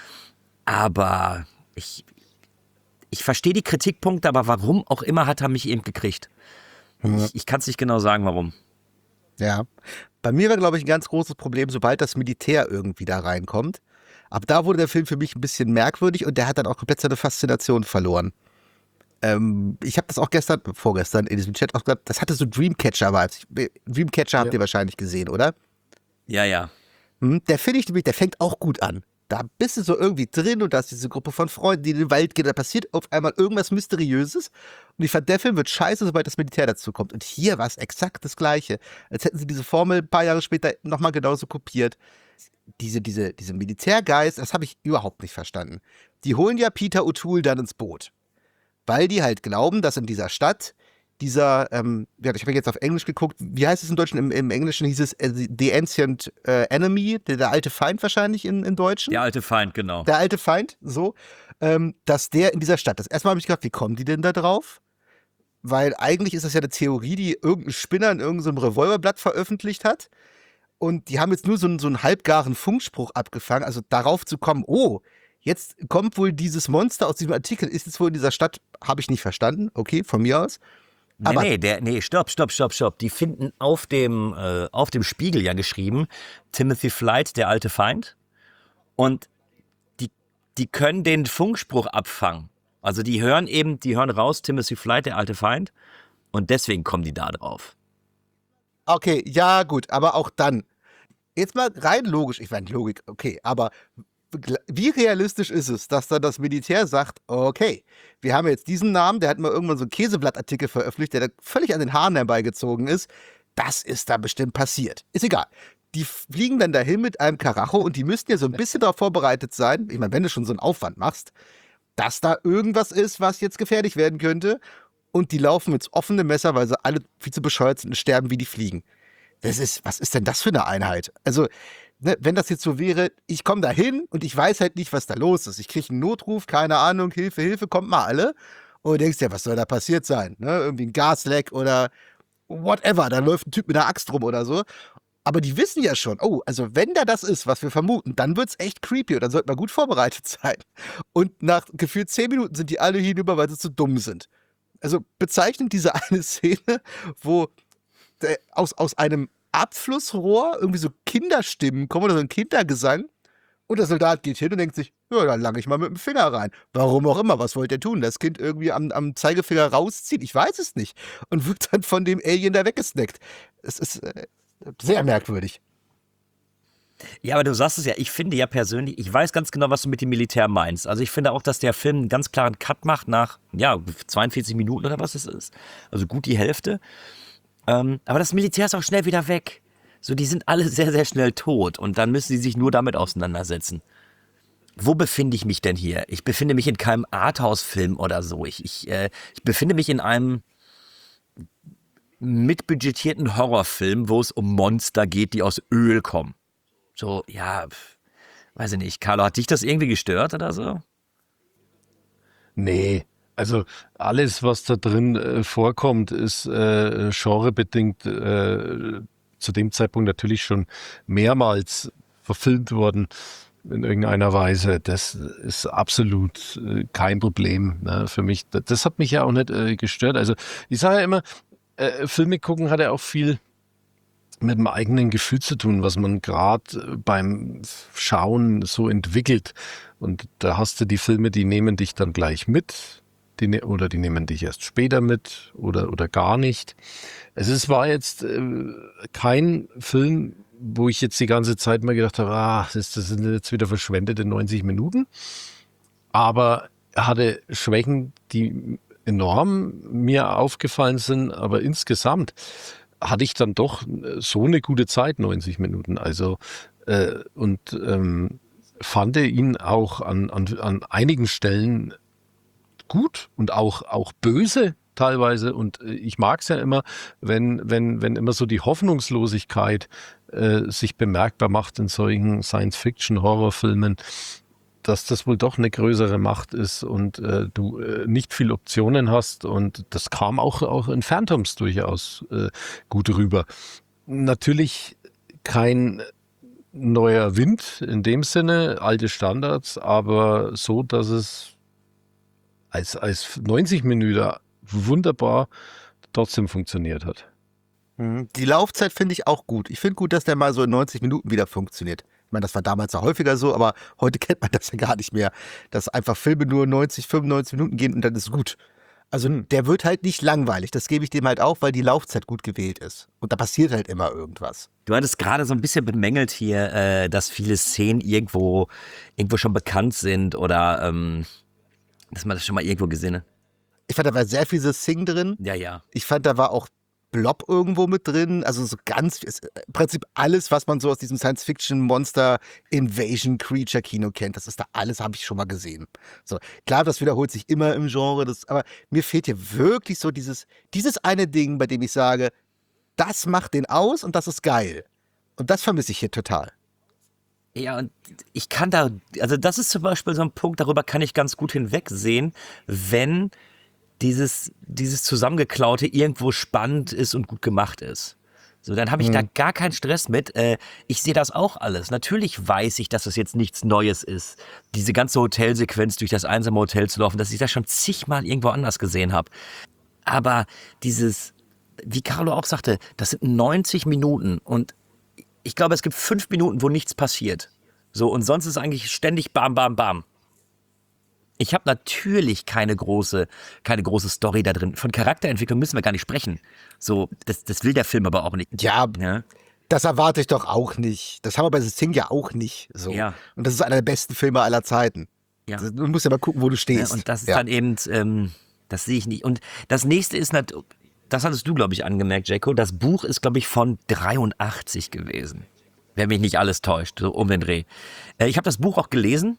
Aber ich, ich verstehe die Kritikpunkte, aber warum auch immer hat er mich eben gekriegt. Ich, ich kann es nicht genau sagen, warum. Ja. Bei mir war, glaube ich, ein ganz großes Problem, sobald das Militär irgendwie da reinkommt. Ab da wurde der Film für mich ein bisschen merkwürdig und der hat dann auch komplett seine Faszination verloren. Ähm, ich habe das auch gestern, vorgestern in diesem Chat auch gesagt, das hatte so Dreamcatcher-Vibes. Dreamcatcher habt Ja. ihr wahrscheinlich gesehen, oder? Ja, ja. Hm, der finde ich nämlich, der fängt auch gut an. Da bist du so irgendwie drin und da ist diese Gruppe von Freunden, die in den Wald gehen, da passiert auf einmal irgendwas Mysteriöses. Und ich fand, der Film wird scheiße, sobald das Militär dazu kommt. Und hier war es exakt das Gleiche. Als hätten sie diese Formel ein paar Jahre später nochmal genauso kopiert. Diese, diese, diese Militärgeist, das habe ich überhaupt nicht verstanden. Die holen ja Peter O'Toole dann ins Boot. Weil die halt glauben, dass in dieser Stadt dieser, ähm, ja, ich habe jetzt auf Englisch geguckt, wie heißt es im Deutschen? Im, im Englischen hieß es äh, The Ancient äh, Enemy, der, der alte Feind wahrscheinlich in, in Deutschen. Der alte Feind, genau. Der alte Feind, so, ähm, dass der in dieser Stadt ist. Erstmal habe ich gedacht, wie kommen die denn da drauf? Weil eigentlich ist das ja eine Theorie, die irgendein Spinner in irgendeinem Revolverblatt veröffentlicht hat. Und die haben jetzt nur so einen, so einen halbgaren Funkspruch abgefangen, also darauf zu kommen, oh, jetzt kommt wohl dieses Monster aus diesem Artikel, ist jetzt wohl in dieser Stadt, habe ich nicht verstanden, okay, von mir aus. Nee, Aber nee, der, nee, stopp, stopp, stopp, stopp. Die finden auf dem, äh, auf dem Spiegel ja geschrieben, Timothy Flight, der alte Feind. Und die, die können den Funkspruch abfangen. Also die hören eben, die hören raus, Timothy Flight, der alte Feind. Und deswegen kommen die da drauf. Okay, ja, gut, aber auch dann. Jetzt mal rein logisch, ich meine Logik, okay, aber wie realistisch ist es, dass dann das Militär sagt, okay, wir haben jetzt diesen Namen, der hat mal irgendwann so einen Käseblattartikel veröffentlicht, der da völlig an den Haaren herbeigezogen ist, das ist da bestimmt passiert. Ist egal. Die fliegen dann dahin mit einem Karacho und die müssten ja so ein bisschen darauf vorbereitet sein, ich meine, wenn du schon so einen Aufwand machst, dass da irgendwas ist, was jetzt gefährlich werden könnte und die laufen mit offenem Messer, weil sie alle viel zu bescheuert sind und sterben, wie die fliegen. Das ist, was ist denn das für eine Einheit? Also, ne, wenn das jetzt so wäre, ich komme da hin und ich weiß halt nicht, was da los ist. Ich kriege einen Notruf, keine Ahnung, Hilfe, Hilfe, kommt mal alle. Und du denkst ja, was soll da passiert sein? Ne? Irgendwie ein Gasleck oder whatever. Da läuft ein Typ mit einer Axt rum oder so. Aber die wissen ja schon, oh, also wenn da das ist, was wir vermuten, dann wird's echt creepy und dann sollten wir gut vorbereitet sein. Und nach gefühlt zehn Minuten sind die alle hinüber, weil sie zu dumm sind. Also bezeichnend diese eine Szene, wo der, aus, aus einem Abflussrohr irgendwie so Kinderstimmen kommen oder so ein Kindergesang und der Soldat geht hin und denkt sich, ja, dann lange ich mal mit dem Finger rein. Warum auch immer, was wollt ihr tun? Das Kind irgendwie am, am Zeigefinger rausziehen? Ich weiß es nicht. Und wird dann von dem Alien da weggesnackt. Es ist äh, sehr merkwürdig. Ja, aber du sagst es ja, ich finde ja persönlich, ich weiß ganz genau, was du mit dem Militär meinst. Also ich finde auch, dass der Film einen ganz klaren Cut macht nach, ja, zweiundvierzig Minuten oder was es ist. Also gut die Hälfte. Ähm, aber das Militär ist auch schnell wieder weg. So, die sind alle sehr, sehr schnell tot und dann müssen sie sich nur damit auseinandersetzen. Wo befinde ich mich denn hier? Ich befinde mich in keinem Arthouse-Film oder so. Ich, ich, äh, ich befinde mich in einem mitbudgetierten Horrorfilm, wo es um Monster geht, die aus Öl kommen. So, ja, pf, weiß ich nicht. Carlo, hat dich das irgendwie gestört oder so? Nee, also alles, was da drin äh, vorkommt, ist äh, genrebedingt äh, zu dem Zeitpunkt natürlich schon mehrmals verfilmt worden in irgendeiner Weise. Das ist absolut äh, kein Problem, ne, für mich. Das, das hat mich ja auch nicht äh, gestört. Also ich sage ja immer, äh, Filme gucken hat ja auch viel mit dem eigenen Gefühl zu tun, was man gerade beim Schauen so entwickelt. Und da hast du die Filme, die nehmen dich dann gleich mit, die ne oder die nehmen dich erst später mit oder, oder gar nicht. Es ist, war jetzt äh, kein Film, wo ich jetzt die ganze Zeit mal gedacht habe, ah, das, das sind jetzt wieder verschwendete neunzig Minuten. Aber er hatte Schwächen, die enorm mir aufgefallen sind, aber insgesamt hatte ich dann doch so eine gute Zeit, neunzig Minuten. Also äh, und ähm, fand ihn auch an, an, an einigen Stellen gut und auch, auch böse teilweise. Und äh, ich mag es ja immer, wenn, wenn, wenn immer so die Hoffnungslosigkeit äh, sich bemerkbar macht in solchen Science-Fiction-Horrorfilmen, dass das wohl doch eine größere Macht ist und äh, du äh, nicht viel Optionen hast. Und das kam auch, auch in Phantoms durchaus äh, gut rüber. Natürlich kein neuer Wind in dem Sinne, alte Standards, aber so, dass es als, als neunzig Minuten wunderbar trotzdem funktioniert hat. Die Laufzeit finde ich auch gut. Ich finde gut, dass der mal so in neunzig Minuten wieder funktioniert. Ich meine, das war damals ja häufiger so, aber heute kennt man das ja gar nicht mehr, dass einfach Filme nur neunzig, fünfundneunzig Minuten gehen und dann ist gut. Also der wird halt nicht langweilig, das gebe ich dem halt auch, weil die Laufzeit gut gewählt ist. Und da passiert halt immer irgendwas. Du hattest gerade so ein bisschen bemängelt hier, äh, dass viele Szenen irgendwo, irgendwo schon bekannt sind oder ähm, dass man das schon mal irgendwo gesehen hat. Ich fand, da war sehr viel Sing drin. Ja, ja. Ich fand, da war auch Blob irgendwo mit drin, also so ganz, ist im Prinzip alles, was man so aus diesem Science-Fiction-Monster-Invasion-Creature-Kino kennt, das ist da alles, habe ich schon mal gesehen. So, klar, das wiederholt sich immer im Genre, das, aber mir fehlt hier wirklich so dieses, dieses eine Ding, bei dem ich sage, das macht den aus und das ist geil. Und das vermisse ich hier total. Ja, und ich kann da, also das ist zum Beispiel so ein Punkt, darüber kann ich ganz gut hinwegsehen, wenn dieses, dieses Zusammengeklaute irgendwo spannend ist und gut gemacht ist. So, dann habe ich mhm. da gar keinen Stress mit. Äh, ich sehe das auch alles. Natürlich weiß ich, dass das jetzt nichts Neues ist. Diese ganze Hotelsequenz durch das einsame Hotel zu laufen, dass ich das schon zigmal irgendwo anders gesehen habe. Aber dieses, wie Carlo auch sagte, das sind neunzig Minuten und ich glaube, es gibt fünf Minuten, wo nichts passiert. So, und sonst ist eigentlich ständig bam, bam, bam. Ich habe natürlich keine große, keine große Story da drin. Von Charakterentwicklung müssen wir gar nicht sprechen. So, das, das will der Film aber auch nicht. Ja, Ja, das erwarte ich doch auch nicht. Das haben wir bei The Thing ja auch nicht. So. ja, Und das ist einer der besten Filme aller Zeiten. ja. Du musst ja mal gucken, wo du Ja, stehst. und das ist ja. dann eben, ähm, das sehe ich nicht. Und das nächste ist, nat- das hattest du, glaube ich, angemerkt, Jacko. Das Buch ist, glaube ich, von dreiundachtzig gewesen. Wenn mich nicht alles täuscht, so um den Dreh. Äh, ich habe das Buch auch gelesen.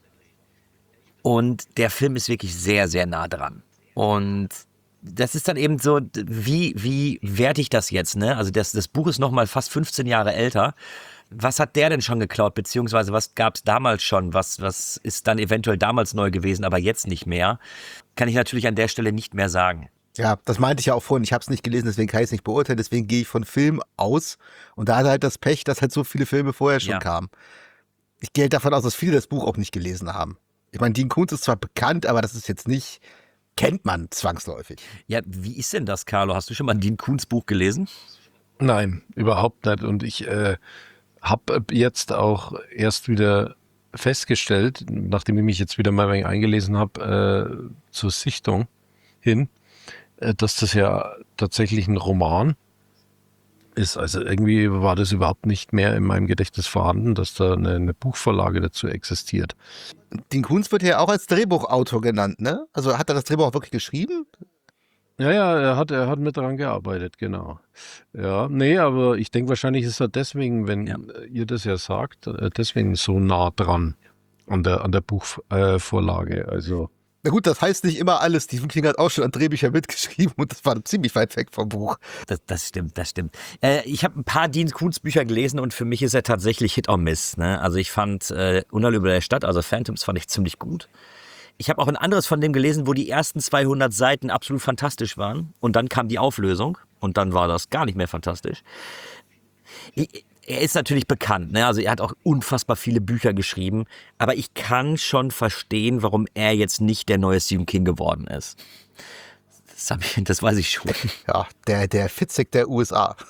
Und der Film ist wirklich sehr, sehr nah dran. Und das ist dann eben so, wie, wie werte ich das jetzt, ne? Also das, das Buch ist nochmal fast fünfzehn Jahre älter. Was hat der denn schon geklaut, beziehungsweise was gab es damals schon? Was, was ist dann eventuell damals neu gewesen, aber jetzt nicht mehr? Kann ich natürlich an der Stelle nicht mehr sagen. Ja, das meinte ich ja auch vorhin. Ich habe es nicht gelesen, deswegen kann ich es nicht beurteilen. Deswegen gehe ich von Film aus. Und da hat er halt das Pech, dass halt so viele Filme vorher schon Ja. kamen. Ich gehe halt davon aus, dass viele das Buch auch nicht gelesen haben. Ich meine, Dean Koontz ist zwar bekannt, aber das ist jetzt nicht, kennt man zwangsläufig. Ja, wie ist denn das, Carlo? Hast du schon mal ein Dean Koontz Buch gelesen? Nein, überhaupt nicht. Und ich äh, habe jetzt auch erst wieder festgestellt, nachdem ich mich jetzt wieder mal ein wenig eingelesen habe, äh, zur Sichtung hin, äh, dass das ja tatsächlich ein Roman ist. Also irgendwie war das überhaupt nicht mehr in meinem Gedächtnis vorhanden, dass da eine, eine Buchvorlage dazu existiert. Dean Koontz wird ja auch als Drehbuchautor genannt, ne? Also hat er das Drehbuch auch wirklich geschrieben? Ja, ja, er hat, er hat mit daran gearbeitet, genau. Ja, nee, aber ich denke, wahrscheinlich ist er deswegen, wenn Ja. ihr das ja sagt, äh, deswegen so nah dran an der, an der Buchvorlage. Äh, Vorlage. Also, Na gut, das heißt nicht immer alles. Stephen King hat auch schon an Drehbüchern mitgeschrieben und das war ziemlich weit weg vom Buch. Das, das stimmt, das stimmt. Äh, ich habe ein paar Dean Koontz Bücher gelesen und für mich ist er tatsächlich Hit or Miss. Ne? Also ich fand äh, Unheil über der Stadt, also Phantoms, fand ich ziemlich gut. Ich habe auch ein anderes von dem gelesen, wo die ersten zweihundert Seiten absolut fantastisch waren und dann kam die Auflösung und dann war das gar nicht mehr fantastisch. Ich, er ist natürlich bekannt, ne? Also er hat auch unfassbar viele Bücher geschrieben, aber ich kann schon verstehen, warum er jetzt nicht der neue Stephen King geworden ist. Das, hab ich, das weiß ich schon. Ja, der, der Fitzek der U S A.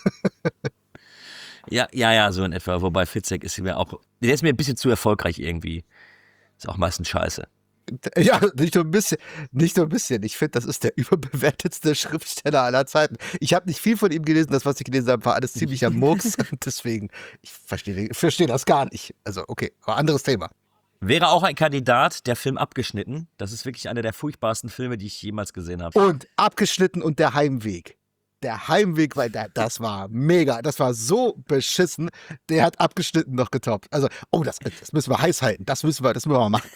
Ja, ja, ja, so in etwa. Wobei Fitzek ist mir auch, der ist mir ein bisschen zu erfolgreich irgendwie. Ist auch meistens scheiße. Ja, nicht nur ein bisschen. Nicht nur ein bisschen. Ich finde, das ist der überbewertetste Schriftsteller aller Zeiten. Ich habe nicht viel von ihm gelesen. Das, was ich gelesen habe, war alles ziemlicher Murks. Deswegen, ich verstehe versteh das gar nicht. Also, okay, aber anderes Thema. Wäre auch ein Kandidat, der Film Abgeschnitten. Das ist wirklich einer der furchtbarsten Filme, die ich jemals gesehen habe. Und abgeschnitten und der Heimweg. Der Heimweg, weil der, das war mega. Das war so beschissen. Der hat abgeschnitten noch getoppt. Also, oh, das, das müssen wir heiß halten. Das müssen wir, das müssen wir mal machen.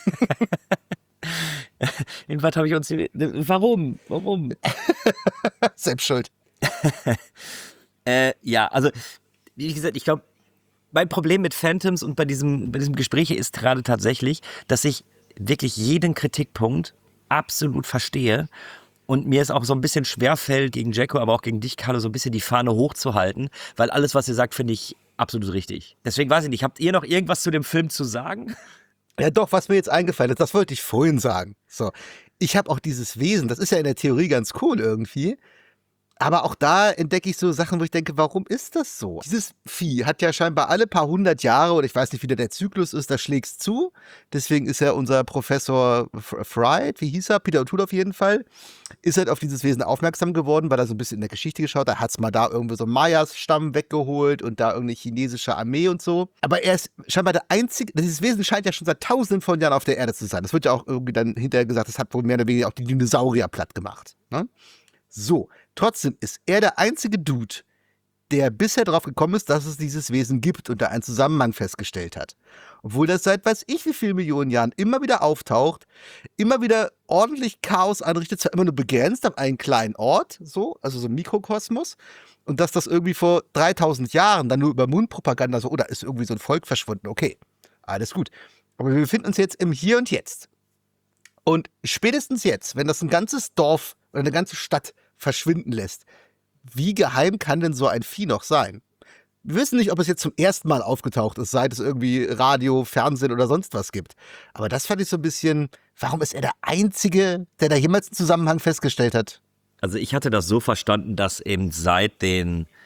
In was habe ich uns. Warum? Warum? Selbst schuld. äh, ja, also, wie gesagt, ich glaube, mein Problem mit Phantoms und bei diesem, bei diesem Gespräch ist gerade tatsächlich, dass ich wirklich jeden Kritikpunkt absolut verstehe. Und mir es auch so ein bisschen schwerfällt, gegen Jacko, aber auch gegen dich, Carlo, so ein bisschen die Fahne hochzuhalten, weil alles, was ihr sagt, finde ich absolut richtig. Deswegen weiß ich nicht, habt ihr noch irgendwas zu dem Film zu sagen? Ja, doch, was mir jetzt eingefallen ist, das wollte ich vorhin sagen. So, ich habe auch dieses Wesen, das ist ja in der Theorie ganz cool irgendwie. Aber auch da entdecke ich so Sachen, wo ich denke, warum ist das so? Dieses Vieh hat ja scheinbar alle paar hundert Jahre, oder ich weiß nicht, wie der, der Zyklus ist, da schlägt's zu. Deswegen ist ja unser Professor Fried, wie hieß er? Peter O'Toole auf jeden Fall, ist halt auf dieses Wesen aufmerksam geworden, weil er so ein bisschen in der Geschichte geschaut hat. Hat's mal da irgendwie so einen Mayas-Stamm weggeholt und da irgendeine chinesische Armee und so. Aber er ist scheinbar der einzige, dieses Wesen scheint ja schon seit tausenden von Jahren auf der Erde zu sein. Das wird ja auch irgendwie dann hinterher gesagt, das hat wohl mehr oder weniger auch die Dinosaurier platt gemacht. Ne? So, trotzdem ist er der einzige Dude, der bisher darauf gekommen ist, dass es dieses Wesen gibt und da einen Zusammenhang festgestellt hat. Obwohl das seit weiß ich wie vielen Millionen Jahren immer wieder auftaucht, immer wieder ordentlich Chaos anrichtet, zwar immer nur begrenzt an einen kleinen Ort, so, also so ein Mikrokosmos, und dass das irgendwie vor dreitausend Jahren dann nur über Mundpropaganda so, oh, da ist irgendwie so ein Volk verschwunden, okay, alles gut. Aber wir befinden uns jetzt im Hier und Jetzt. Und spätestens jetzt, wenn das ein ganzes Dorf oder eine ganze Stadt verschwinden lässt, wie geheim kann denn so ein Vieh noch sein? Wir wissen nicht, ob es jetzt zum ersten Mal aufgetaucht ist, seit es irgendwie Radio, Fernsehen oder sonst was gibt. Aber das fand ich so ein bisschen, warum ist er der Einzige, der da jemals einen Zusammenhang festgestellt hat? Also ich hatte das so verstanden, dass eben seit den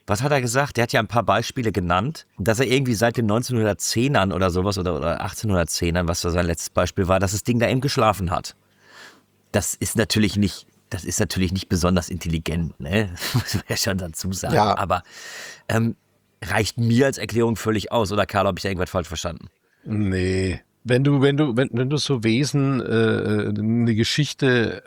was hat er gesagt? Der hat ja ein paar Beispiele genannt, dass er irgendwie seit den neunzehnhundertzehnern oder sowas oder, oder achtzehnhundertzehnern, was so sein letztes Beispiel war, dass das Ding da eben geschlafen hat. Das ist natürlich nicht, das ist natürlich nicht besonders intelligent, ne? Muss man ja schon dazu sagen. Ja. Aber ähm, reicht mir als Erklärung völlig aus. Oder Karl, habe ich da irgendwas falsch verstanden? Nee. Wenn du, wenn du, wenn, wenn du so Wesen äh, eine Geschichte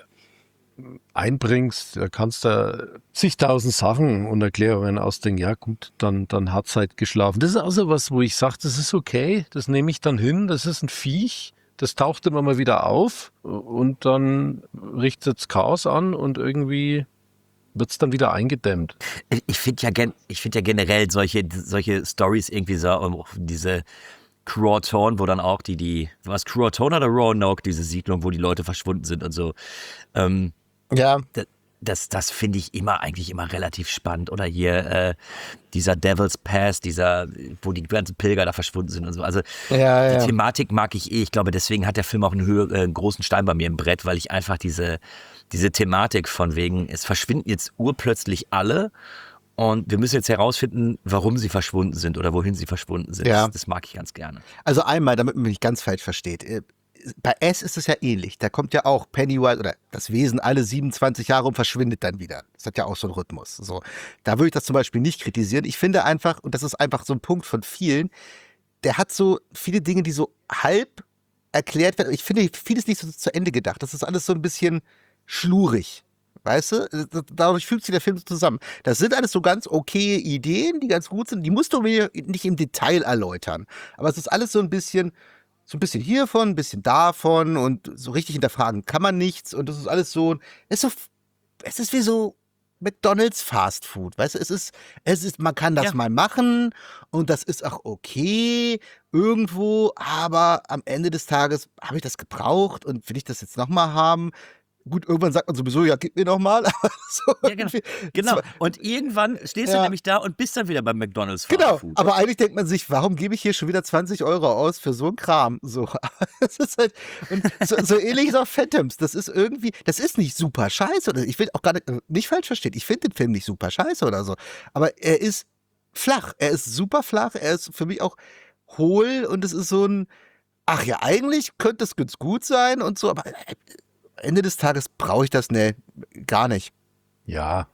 einbringst, da kannst du zigtausend Sachen und Erklärungen ausdenken. Ja gut, dann, dann hat es halt geschlafen. Das ist auch so was, wo ich sage, das ist okay, das nehme ich dann hin, das ist ein Viech, das taucht immer mal wieder auf und dann richtet es Chaos an und irgendwie wird es dann wieder eingedämmt. Ich finde ja, gen, ich find ja generell solche, solche Stories irgendwie so, um diese Crawton, wo dann auch die, die, was Crawton oder Roanoke, diese Siedlung, wo die Leute verschwunden sind und so. Ähm, Ja. Das, das, das finde ich immer eigentlich immer relativ spannend. Oder hier äh, dieser Devil's Pass, dieser, wo die ganzen Pilger da verschwunden sind und so. Also Ja, die ja. Thematik mag ich eh. Ich glaube, deswegen hat der Film auch einen, höher, äh, einen großen Stein bei mir im Brett, weil ich einfach diese, diese Thematik von wegen, es verschwinden jetzt urplötzlich alle und wir müssen jetzt herausfinden, warum sie verschwunden sind oder wohin sie verschwunden sind. Ja. Das, das mag ich ganz gerne. Also einmal, damit man mich nicht ganz falsch versteht. äh, Bei S ist es ja ähnlich. Da kommt ja auch Pennywise oder das Wesen alle siebenundzwanzig Jahre und verschwindet dann wieder. Das hat ja auch so einen Rhythmus. So. Da würde ich das zum Beispiel nicht kritisieren. Ich finde einfach, und das ist einfach so ein Punkt von vielen, der hat so viele Dinge, die so halb erklärt werden. Ich finde vieles nicht so zu Ende gedacht. Das ist alles so ein bisschen schlurig. Weißt du? Dadurch fügt sich der Film so zusammen. Das sind alles so ganz okaye Ideen, die ganz gut sind. Die musst du mir nicht im Detail erläutern. Aber es ist alles so ein bisschen, so ein bisschen hiervon, ein bisschen davon und so richtig hinterfragen kann man nichts. Und das ist alles so, es ist so, es ist wie so McDonald's Fast Food. Weißt du, es ist, es ist, man kann das Ja. mal machen und das ist auch okay irgendwo, aber am Ende des Tages habe ich das gebraucht und will ich das jetzt nochmal haben? Gut, irgendwann sagt man sowieso, ja, gib mir noch mal. Aber so Ja, genau. irgendwie- Genau. so- Und irgendwann stehst du Ja. nämlich da und bist dann wieder beim McDonald's Fast Genau, Food. aber eigentlich denkt man sich, warum gebe ich hier schon wieder zwanzig Euro aus für so einen Kram? So, aber das ist halt, und so, so ähnlich ist auch Phantoms. Das ist irgendwie, das ist nicht super scheiße. Oder ich will auch gar nicht, nicht falsch verstehen. Ich finde den Film nicht super scheiße oder so. Aber er ist flach. Er ist super flach. Er ist für mich auch hohl und es ist so ein, ach ja, eigentlich könnte es ganz gut sein und so, aber äh, Ende des Tages brauche ich das, ne, gar nicht. Ja,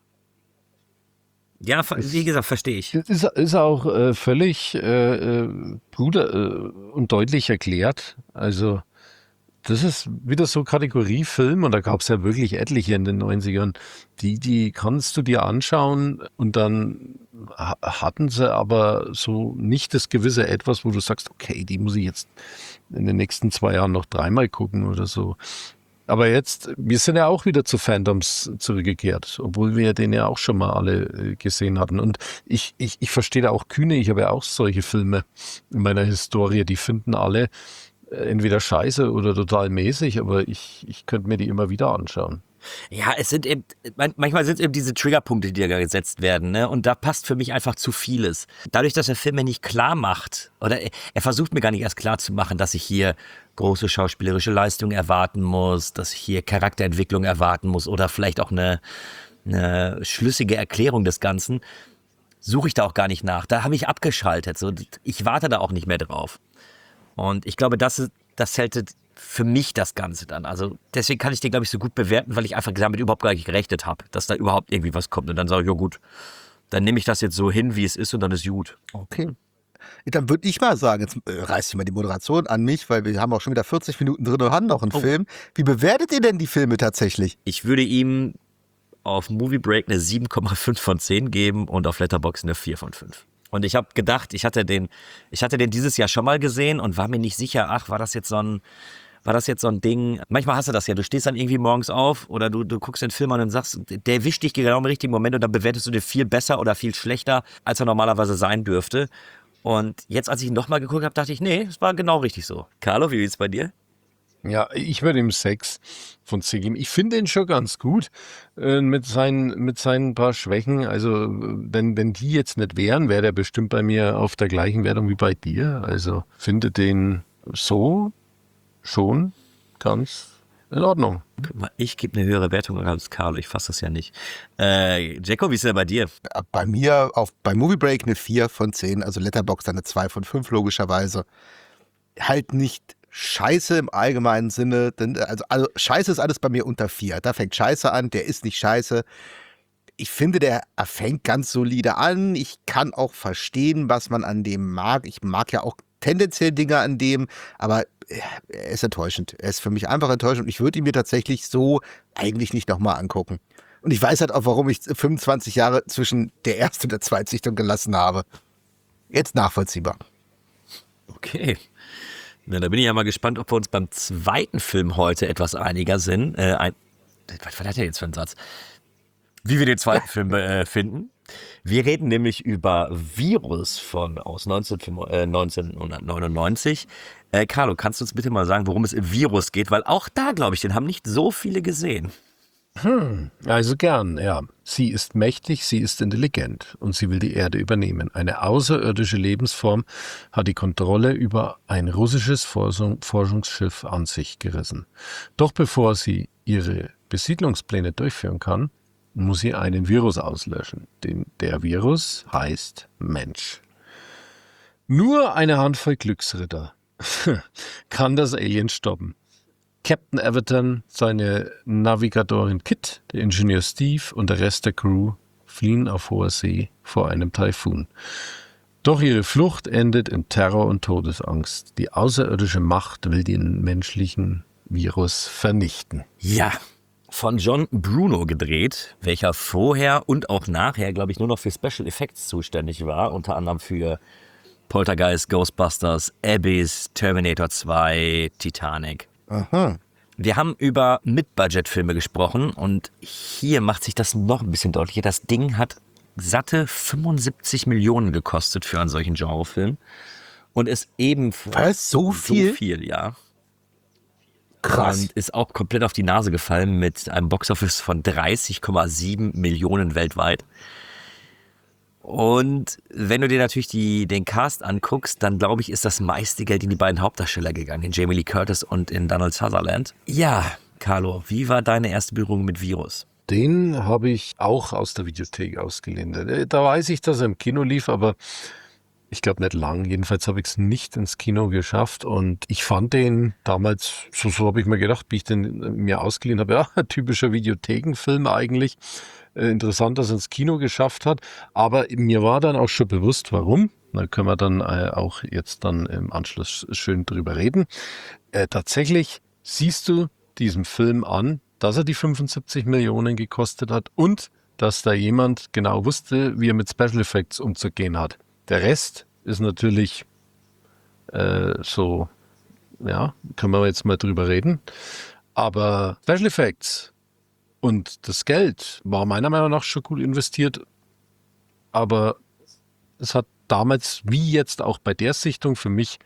Ja, ver- wie gesagt, verstehe ich. es ist, ist auch äh, völlig äh, äh, gut äh, und deutlich erklärt. Also das ist wieder so Kategorie Film und da gab es ja wirklich etliche in den neunzigern. Die, die kannst du dir anschauen und dann ha- hatten sie aber so nicht das gewisse Etwas, wo du sagst, okay, die muss ich jetzt in den nächsten zwei Jahren noch dreimal gucken oder so. Aber jetzt, wir sind ja auch wieder zu Phantoms zurückgekehrt, obwohl wir den ja auch schon mal alle äh, gesehen hatten. Und ich, ich, ich verstehe da auch Kühne, ich habe ja auch solche Filme in meiner Historie, die finden alle äh, entweder scheiße oder total mäßig, aber ich, ich könnte mir die immer wieder anschauen. Ja, es sind eben, man- manchmal sind es eben diese Triggerpunkte, die da gesetzt werden, ne? Und da passt für mich einfach zu vieles. Dadurch, dass der Film mir nicht klar macht, oder er, er versucht mir gar nicht erst klar zu machen, dass ich hier große schauspielerische Leistung erwarten muss, dass ich hier Charakterentwicklung erwarten muss oder vielleicht auch eine, eine schlüssige Erklärung des Ganzen, suche ich da auch gar nicht nach. Da habe ich abgeschaltet. So, ich warte da auch nicht mehr drauf. Und ich glaube, das, ist, das hält für mich das Ganze dann. Also deswegen kann ich den, glaube ich, so gut bewerten, weil ich einfach damit überhaupt gar nicht gerechnet habe, dass da überhaupt irgendwie was kommt. Und dann sage ich, ja gut, dann nehme ich das jetzt so hin, wie es ist und dann ist gut. Okay. Dann würde ich mal sagen, jetzt äh, reißt ich mal die Moderation an mich, weil wir haben auch schon wieder vierzig Minuten drin und haben noch einen Oh. Film. Wie bewertet ihr denn die Filme tatsächlich? Ich würde ihm auf Movie Break eine sieben Komma fünf von zehn geben und auf Letterboxd eine vier von fünf. Und ich habe gedacht, ich hatte den, ich hatte den dieses Jahr schon mal gesehen und war mir nicht sicher, ach, war das jetzt so ein, war das jetzt so ein Ding? Manchmal hast du das ja, du stehst dann irgendwie morgens auf oder du, du guckst den Film an und sagst, der erwischt dich genau im richtigen Moment und dann bewertest du den viel besser oder viel schlechter, als er normalerweise sein dürfte. Und jetzt, als ich ihn nochmal geguckt habe, dachte ich, nee, es war genau richtig so. Carlo, wie ist es bei dir? Ja, ich würde ihm sechs von zehn geben. Ich finde ihn schon ganz gut äh, mit, seinen, mit seinen paar Schwächen. Also äh, wenn, wenn die jetzt nicht wären, wäre der bestimmt bei mir auf der gleichen Wertung wie bei dir. Also finde den so schon ganz In Ordnung. Guck mal, ich gebe eine höhere Wertung als Carlo, ich fasse das ja nicht. Äh, Jacko, wie ist denn bei dir? Bei mir auf, bei Movie Break eine vier von zehn, also Letterboxd eine zwei von fünf logischerweise. Halt nicht scheiße im allgemeinen Sinne, denn also, also scheiße ist alles bei mir unter vier. Da fängt scheiße an, der ist nicht scheiße. Ich finde, der er fängt ganz solide an. Ich kann auch verstehen, was man an dem mag. Ich mag ja auch tendenziell Dinge an dem, aber er ist enttäuschend. Er ist für mich einfach enttäuschend und ich würde ihn mir tatsächlich so eigentlich nicht nochmal angucken. Und ich weiß halt auch, warum ich fünfundzwanzig Jahre zwischen der ersten und der Zweitsichtung gelassen habe. Jetzt nachvollziehbar. Okay. Na, da bin ich ja mal gespannt, ob wir uns beim zweiten Film heute etwas einiger sind. Äh, ein, was war das denn jetzt für ein Satz? Wie wir den zweiten Film äh, finden. Wir reden nämlich über Virus von aus neunzehnhundertneunundneunzig. Äh, Carlo, kannst du uns bitte mal sagen, worum es im Virus geht? Weil auch da, glaube ich, den haben nicht so viele gesehen. Hm, also gern, ja. Sie ist mächtig, sie ist intelligent und sie will die Erde übernehmen. Eine außerirdische Lebensform hat die Kontrolle über ein russisches Forschung, Forschungsschiff an sich gerissen. Doch bevor sie ihre Besiedlungspläne durchführen kann, muss sie einen Virus auslöschen. Den, der Virus heißt Mensch. Nur eine Handvoll Glücksritter kann das Alien stoppen. Captain Everton, seine Navigatorin Kit, der Ingenieur Steve und der Rest der Crew fliehen auf hoher See vor einem Taifun. Doch ihre Flucht endet in Terror und Todesangst. Die außerirdische Macht will den menschlichen Virus vernichten. Ja, von John Bruno gedreht, welcher vorher und auch nachher, glaube ich, nur noch für Special Effects zuständig war, unter anderem für Poltergeist, Ghostbusters, Abyss, Terminator zwei, Titanic. Aha. Wir haben über Mid-Budget-Filme gesprochen und hier macht sich das noch ein bisschen deutlicher. Das Ding hat satte fünfundsiebzig Millionen gekostet für einen solchen Genrefilm und ist ebenfalls Was? So viel? So viel, ja. Krass. Und ist auch komplett auf die Nase gefallen mit einem Boxoffice von dreißig Komma sieben Millionen weltweit. Und wenn du dir natürlich die, den Cast anguckst, dann glaube ich, ist das meiste Geld in die beiden Hauptdarsteller gegangen, in Jamie Lee Curtis und in Donald Sutherland. Ja, Carlo, wie war deine erste Berührung mit Virus? Den habe ich auch aus der Videothek ausgeliehen. Da weiß ich, dass er im Kino lief, aber ich glaube nicht lang. Jedenfalls habe ich es nicht ins Kino geschafft und ich fand den damals, so, so habe ich mir gedacht, wie ich den mir ausgeliehen habe, ja, typischer Videothekenfilm eigentlich. Äh, interessant, dass er ins Kino geschafft hat, aber mir war dann auch schon bewusst, warum. Da können wir dann äh, auch jetzt dann im Anschluss schön drüber reden. Äh, tatsächlich siehst du diesem Film an, dass er die fünfundsiebzig Millionen gekostet hat und dass da jemand genau wusste, wie er mit Special Effects umzugehen hat. Der Rest ist natürlich äh, so, ja, können wir jetzt mal drüber reden. Aber Special Effects und das Geld war meiner Meinung nach schon gut investiert. Aber es hat damals, wie jetzt auch bei der Sichtung, für mich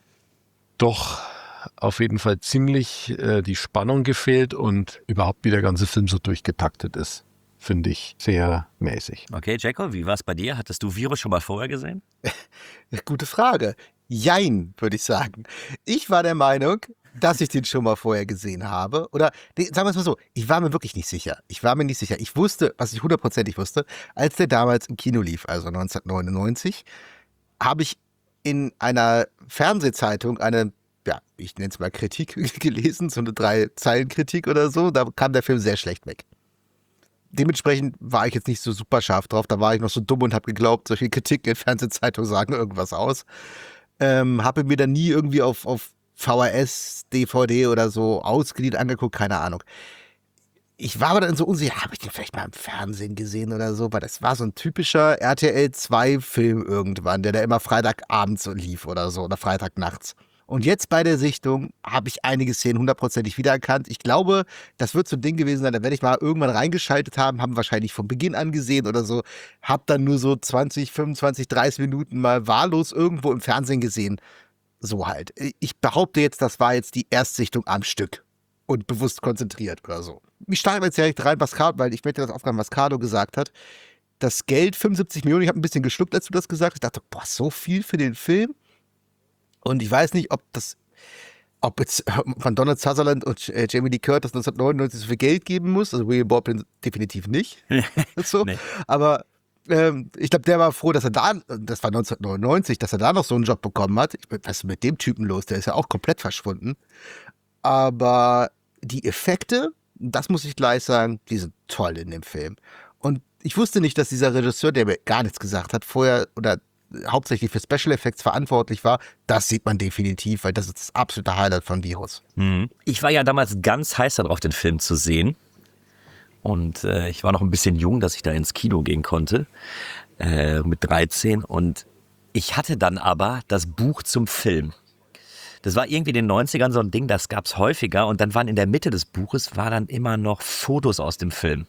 doch auf jeden Fall ziemlich äh, die Spannung gefehlt und überhaupt wie der ganze Film so durchgetaktet ist. Finde ich sehr mäßig. Okay, Jacko, wie war es bei dir? Hattest du Virus schon mal vorher gesehen? Gute Frage. Jein, würde ich sagen. Ich war der Meinung, dass ich den schon mal vorher gesehen habe. Oder, nee, sagen wir es mal so, ich war mir wirklich nicht sicher. Ich war mir nicht sicher. Ich wusste, was ich hundertprozentig wusste, als der damals im Kino lief, also neunzehnhundertneunundneunzig, habe ich in einer Fernsehzeitung eine, ja, ich nenne es mal Kritik gelesen, so eine Drei-Zeilen-Kritik oder so. Da kam der Film sehr schlecht weg. Dementsprechend war ich jetzt nicht so super scharf drauf. Da war ich noch so dumm und habe geglaubt, solche Kritiken in Fernsehzeitungen sagen irgendwas aus. Ähm, habe mir dann nie irgendwie auf, auf V H S, D V D oder so ausgeliehen angeguckt, keine Ahnung. Ich war aber dann so unsicher, habe ich den vielleicht mal im Fernsehen gesehen oder so, weil das war so ein typischer R T L zwei Film irgendwann, der da immer Freitagabends so lief oder so, oder Freitagnachts. Und jetzt bei der Sichtung habe ich einige Szenen hundertprozentig wiedererkannt. Ich glaube, das wird so ein Ding gewesen sein, da werde ich mal irgendwann reingeschaltet haben, haben wahrscheinlich von Beginn an gesehen oder so, habe dann nur so zwanzig, fünfundzwanzig, dreißig Minuten mal wahllos irgendwo im Fernsehen gesehen. So halt. Ich behaupte jetzt, das war jetzt die Erstsichtung am Stück und bewusst konzentriert oder so. Ich steige jetzt direkt rein, was Carlo, weil ich möchte das aufgreifen, was Carlo gesagt hat. Das Geld, fünfundsiebzig Millionen, ich habe ein bisschen geschluckt, als du das gesagt hast. Ich dachte, boah, so viel für den Film? Und ich weiß nicht, ob das, ob jetzt von Donald Sutherland und äh, Jamie Lee Curtis neunzehnhundertneunundneunzig so viel Geld geben muss, also William Baldwin definitiv nicht. so. Nee. Aber ähm, ich glaube, der war froh, dass er da, das war neunzehnhundertneunundneunzig, dass er da noch so einen Job bekommen hat. Ich, was ist mit dem Typen los? Der ist ja auch komplett verschwunden. Aber die Effekte, das muss ich gleich sagen, die sind toll in dem Film. Und ich wusste nicht, dass dieser Regisseur, der mir gar nichts gesagt hat, vorher oder hauptsächlich für Special Effects verantwortlich war. Das sieht man definitiv, weil das ist das absolute Highlight von Virus. Mhm. Ich war ja damals ganz heiß darauf, den Film zu sehen. Und äh, ich war noch ein bisschen jung, dass ich da ins Kino gehen konnte, äh, mit dreizehn. Und ich hatte dann aber das Buch zum Film. Das war irgendwie in den neunzigern so ein Ding, das gab es häufiger. Und dann waren in der Mitte des Buches war dann immer noch Fotos aus dem Film.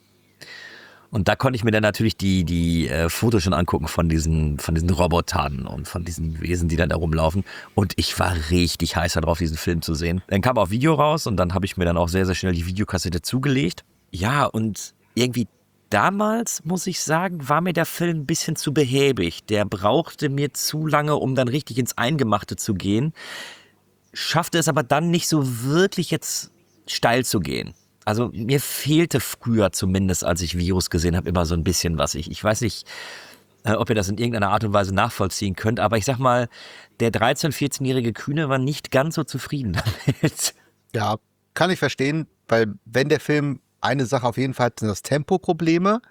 Und da konnte ich mir dann natürlich die, die äh, Fotos schon angucken von diesen, von diesen Robotern und von diesen Wesen, die dann da rumlaufen. Und ich war richtig heiß darauf, diesen Film zu sehen. Dann kam auch Video raus und dann habe ich mir dann auch sehr, sehr schnell die Videokassette zugelegt. Ja, und irgendwie damals, muss ich sagen, war mir der Film ein bisschen zu behäbig. Der brauchte mir zu lange, um dann richtig ins Eingemachte zu gehen. Schaffte es aber dann nicht so wirklich jetzt steil zu gehen. Also mir fehlte früher zumindest, als ich Virus gesehen habe, immer so ein bisschen was. Ich, ich weiß nicht, äh, ob ihr das in irgendeiner Art und Weise nachvollziehen könnt, aber ich sag mal, der dreizehn-, vierzehnjährige Kühne war nicht ganz so zufrieden damit. Ja, kann ich verstehen, weil wenn der Film eine Sache auf jeden Fall hat, sind das Tempoprobleme,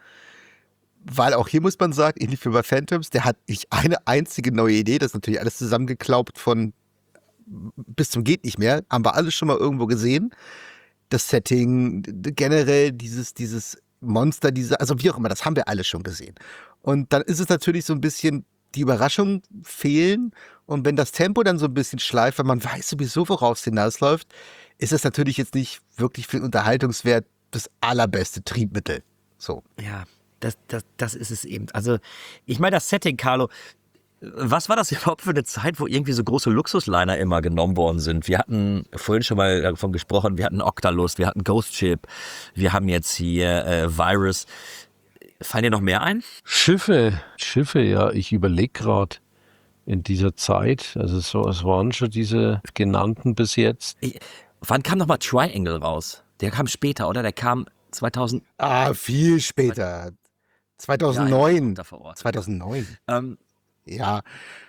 weil auch hier muss man sagen, ähnlich wie bei Phantoms, der hat nicht eine einzige neue Idee, das ist natürlich alles zusammengeklaubt von bis zum geht nicht mehr, haben wir alles schon mal irgendwo gesehen. Das Setting, generell dieses, dieses Monster, diese, also wie auch immer, das haben wir alle schon gesehen. Und dann ist es natürlich so ein bisschen, die Überraschungen fehlen. Und wenn das Tempo dann so ein bisschen schleift, weil man weiß sowieso, worauf es hinausläuft, ist es natürlich jetzt nicht wirklich für den Unterhaltungswert das allerbeste Triebmittel. So. Ja, das, das, das ist es eben. Also, ich meine, das Setting, Carlo, was war das überhaupt für eine Zeit, wo irgendwie so große Luxusliner immer genommen worden sind? Wir hatten vorhin schon mal davon gesprochen, wir hatten Octalus, wir hatten Ghost Ship, wir haben jetzt hier äh, Virus. Fallen dir noch mehr ein? Schiffe, Schiffe, ja, ich überlege gerade in dieser Zeit, also so, es waren schon diese genannten bis jetzt. Ich, wann kam nochmal Triangle raus? Der kam später, oder? Der kam zweitausend. Ah, viel später. zweitausendneun. Ja, ja, zweitausendneun. Ähm, Ja,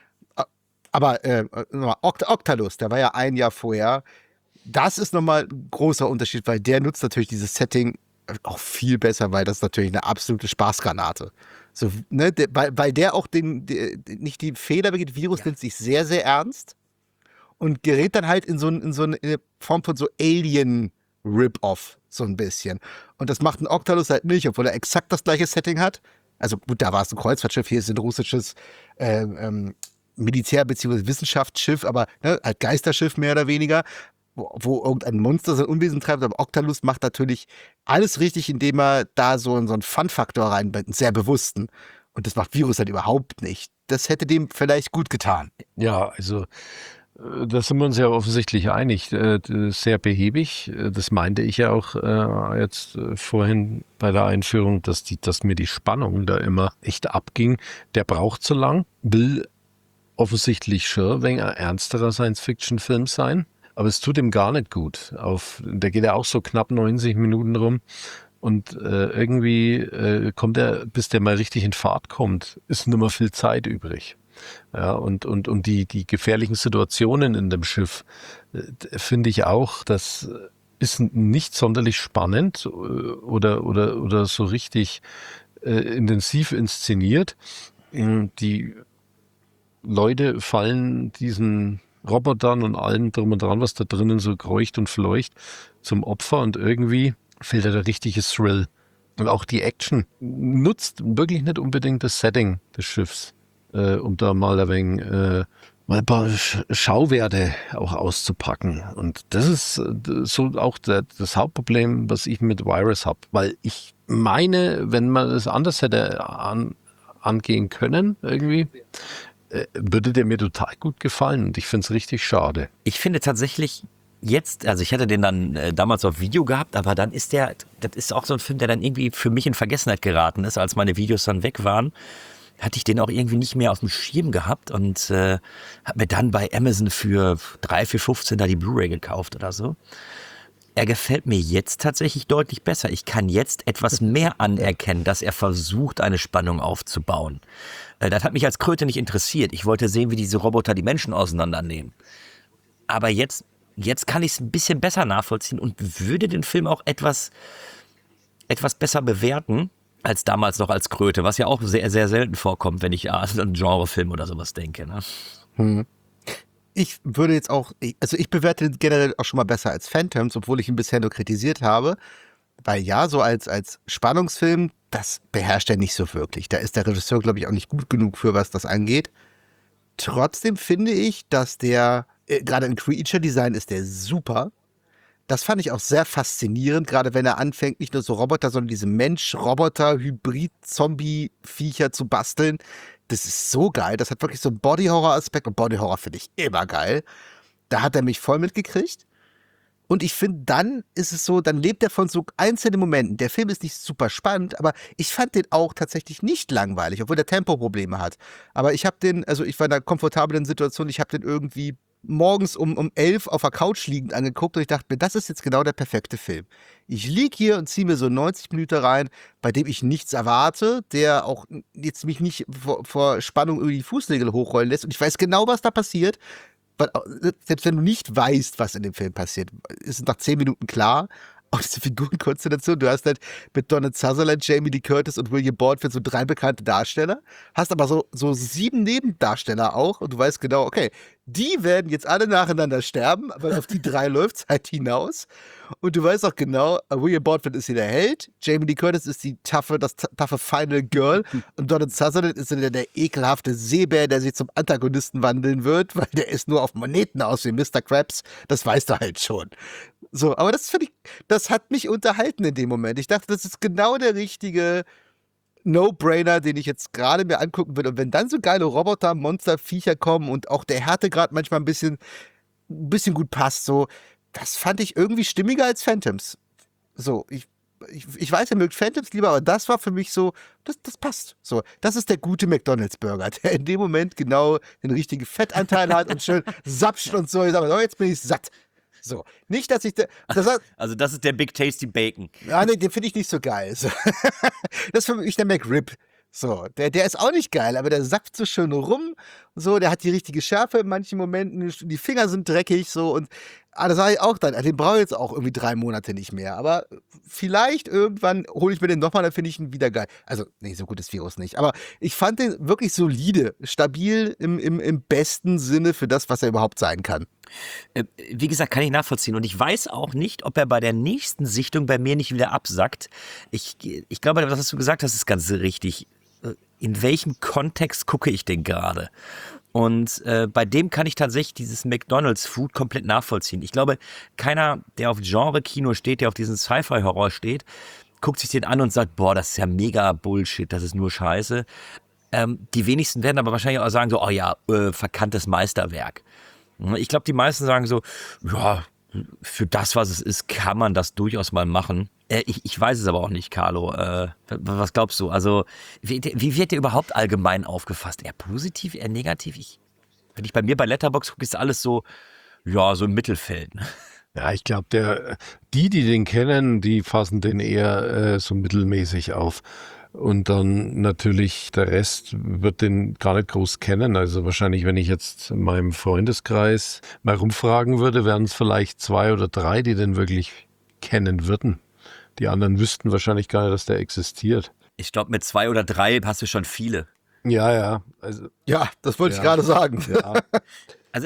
aber äh, Oct- Octalus, der war ja ein Jahr vorher. Das ist nochmal ein großer Unterschied, weil der nutzt natürlich dieses Setting auch viel besser, weil das ist natürlich eine absolute Spaßgranate. So, ne, der, weil, weil der auch den, der, nicht die Fehler begeht, Virus ja. nimmt sich sehr, sehr ernst und gerät dann halt in so, in so eine Form von so Alien-Rip-Off, so ein bisschen. Und das macht ein Octalus halt nicht, obwohl er exakt das gleiche Setting hat. Also gut, da war es ein Kreuzfahrtschiff, hier ist ein russisches ähm, ähm, Militär- bzw. Wissenschaftsschiff, aber ne, halt Geisterschiff mehr oder weniger, wo, wo irgendein Monster sein Unwesen treibt. Aber Octalus macht natürlich alles richtig, indem er da so, so einen Fun-Faktor reinbringt, einen sehr bewussten. Und das macht Virus halt überhaupt nicht. Das hätte dem vielleicht gut getan. Ja, also da sind wir uns ja offensichtlich einig. Sehr behäbig. Das meinte ich ja auch äh, jetzt vorhin bei der Einführung, dass, die, dass mir die Spannung da immer echt abging. Der braucht zu lang, will offensichtlich schon ein wenig ein ernsterer Science-Fiction-Film sein, aber es tut ihm gar nicht gut. Auf, der geht ja auch so knapp neunzig Minuten rum. Und äh, irgendwie äh, kommt er, bis der mal richtig in Fahrt kommt, ist nicht mehr viel Zeit übrig. Ja, und, und, und die, die gefährlichen Situationen in dem Schiff, äh, finde ich auch, das ist nicht sonderlich spannend oder, oder, oder so richtig äh, intensiv inszeniert. Die Leute fallen diesen Robotern und allem drum und dran, was da drinnen so kreucht und fleucht, zum Opfer und irgendwie fehlt da der richtige Thrill. Und auch die Action nutzt wirklich nicht unbedingt das Setting des Schiffs. Äh, um da mal ein wenig, äh, mal ein paar Schauwerte auch auszupacken. Und das ist äh, so auch der, das Hauptproblem, was ich mit Virus habe. Weil ich meine, wenn man es anders hätte an, angehen können, irgendwie, äh, würde der mir total gut gefallen. Und ich finde es richtig schade. Ich finde tatsächlich jetzt, also ich hätte den dann äh, damals auf Video gehabt, aber dann ist der, das ist auch so ein Film, der dann irgendwie für mich in Vergessenheit geraten ist, als meine Videos dann weg waren. hatte ich den auch irgendwie nicht mehr auf dem Schirm gehabt und äh, habe mir dann bei Amazon für drei für fünfzehn da die Blu-ray gekauft oder so. Er gefällt mir jetzt tatsächlich deutlich besser. Ich kann jetzt etwas mehr anerkennen, dass er versucht, eine Spannung aufzubauen. Äh, das hat mich als Kröte nicht interessiert. Ich wollte sehen, wie diese Roboter die Menschen auseinandernehmen. Aber jetzt, jetzt kann ich es ein bisschen besser nachvollziehen und würde den Film auch etwas, etwas besser bewerten als damals noch als Kröte, was ja auch sehr, sehr selten vorkommt, wenn ich an einen Genrefilm oder sowas denke. Ne? Hm. Ich würde jetzt auch, also ich bewerte den generell auch schon mal besser als Phantoms, obwohl ich ihn bisher nur kritisiert habe. Weil ja, so als, als Spannungsfilm, das beherrscht er nicht so wirklich. Da ist der Regisseur, glaube ich, auch nicht gut genug für, was das angeht. Trotzdem finde ich, dass der, äh, gerade im Creature-Design ist der super. Das fand ich auch sehr faszinierend, gerade wenn er anfängt, nicht nur so Roboter, sondern diese Mensch-Roboter-Hybrid-Zombie-Viecher zu basteln. Das ist so geil. Das hat wirklich so einen Body-Horror-Aspekt und Body-Horror finde ich immer geil. Da hat er mich voll mitgekriegt. Und ich finde, dann ist es so, dann lebt er von so einzelnen Momenten. Der Film ist nicht super spannend, aber ich fand den auch tatsächlich nicht langweilig, obwohl der Tempoprobleme hat. Aber ich habe den, also ich war in einer komfortablen Situation, ich habe den irgendwie morgens um, um elf auf der Couch liegend angeguckt und ich dachte mir, das ist jetzt genau der perfekte Film. Ich lieg hier und ziehe mir so neunzig Minuten rein, bei dem ich nichts erwarte, der auch jetzt mich nicht vor, vor Spannung irgendwie die Fußnägel hochrollen lässt und ich weiß genau, was da passiert. Weil, selbst wenn du nicht weißt, was in dem Film passiert, ist es nach zehn Minuten klar. Auch diese Figurenkonstellation, du hast halt mit Donald Sutherland, Jamie Lee Curtis und William Baldwin so drei bekannte Darsteller, hast aber so, so sieben Nebendarsteller auch und du weißt genau, okay, die werden jetzt alle nacheinander sterben, aber auf die drei läuft es halt hinaus. Und du weißt auch genau, William Baldwin ist hier der Held, Jamie Lee Curtis ist die taffe, das taffe Final Girl und Donald Sutherland ist der, der ekelhafte Seebär, der sich zum Antagonisten wandeln wird, weil der ist nur auf Moneten aus wie Mister Krabs. Das weißt du halt schon. So, aber das finde ich, das hat mich unterhalten in dem Moment. Ich dachte, das ist genau der richtige No-Brainer, den ich jetzt gerade mir angucken würde. Und wenn dann so geile Roboter, Monster, Viecher kommen und auch der Härtegrad manchmal ein bisschen, ein bisschen gut passt, so, das fand ich irgendwie stimmiger als Phantoms. So, ich, ich, ich weiß, ihr mögt Phantoms lieber, aber das war für mich so, das, das passt. So, das ist der gute McDonalds-Burger, der in dem Moment genau den richtigen Fettanteil hat und schön sapscht und so. Ich sage, oh, jetzt bin ich satt. So, nicht, dass ich, da, das war, Also das ist der Big Tasty Bacon. ah, nee, den finde ich nicht so geil. So. Das ist für mich der McRib. So, der, der ist auch nicht geil, aber der sapft so schön rum. So, der hat die richtige Schärfe in manchen Momenten. Die Finger sind dreckig, so und ah, das sage ich auch dann. Den brauche ich jetzt auch irgendwie drei Monate nicht mehr. Aber vielleicht irgendwann hole ich mir den nochmal, dann finde ich ihn wieder geil. Also, nee, so gut ist Virus nicht. Aber ich fand den wirklich solide, stabil im, im, im besten Sinne für das, was er überhaupt sein kann. Äh, Wie gesagt, kann ich nachvollziehen. Und ich weiß auch nicht, ob er bei der nächsten Sichtung bei mir nicht wieder absackt. Ich, ich glaube, das, was du gesagt hast, ist ganz richtig. In welchem Kontext gucke ich denn gerade? Und äh, bei dem kann ich tatsächlich dieses McDonald's-Food komplett nachvollziehen. Ich glaube, keiner, der auf Genre-Kino steht, der auf diesen Sci-Fi-Horror steht, guckt sich den an und sagt, boah, das ist ja mega Bullshit, das ist nur Scheiße. Ähm, die wenigsten werden aber wahrscheinlich auch sagen so, oh ja, äh, verkanntes Meisterwerk. Ich glaube, die meisten sagen so, ja, für das, was es ist, kann man das durchaus mal machen. Äh, ich, ich weiß es aber auch nicht, Carlo. Äh, was glaubst du? Also, wie, wie wird der überhaupt allgemein aufgefasst? Eher positiv, eher negativ? Ich, wenn ich bei mir bei Letterboxd gucke, ist alles so, ja, so im Mittelfeld. Ne? Ja, ich glaube, der, die, die den kennen, die fassen den eher äh, so mittelmäßig auf. Und dann natürlich der Rest wird den gar nicht groß kennen. Also wahrscheinlich, wenn ich jetzt in meinem Freundeskreis mal rumfragen würde, wären es vielleicht zwei oder drei, die den wirklich kennen würden. Die anderen wüssten wahrscheinlich gar nicht, dass der existiert. Ich glaube, mit zwei oder drei hast du schon viele. Ja, ja. Also, Ja, das wollte ja, ich gerade sagen. Ja. Also,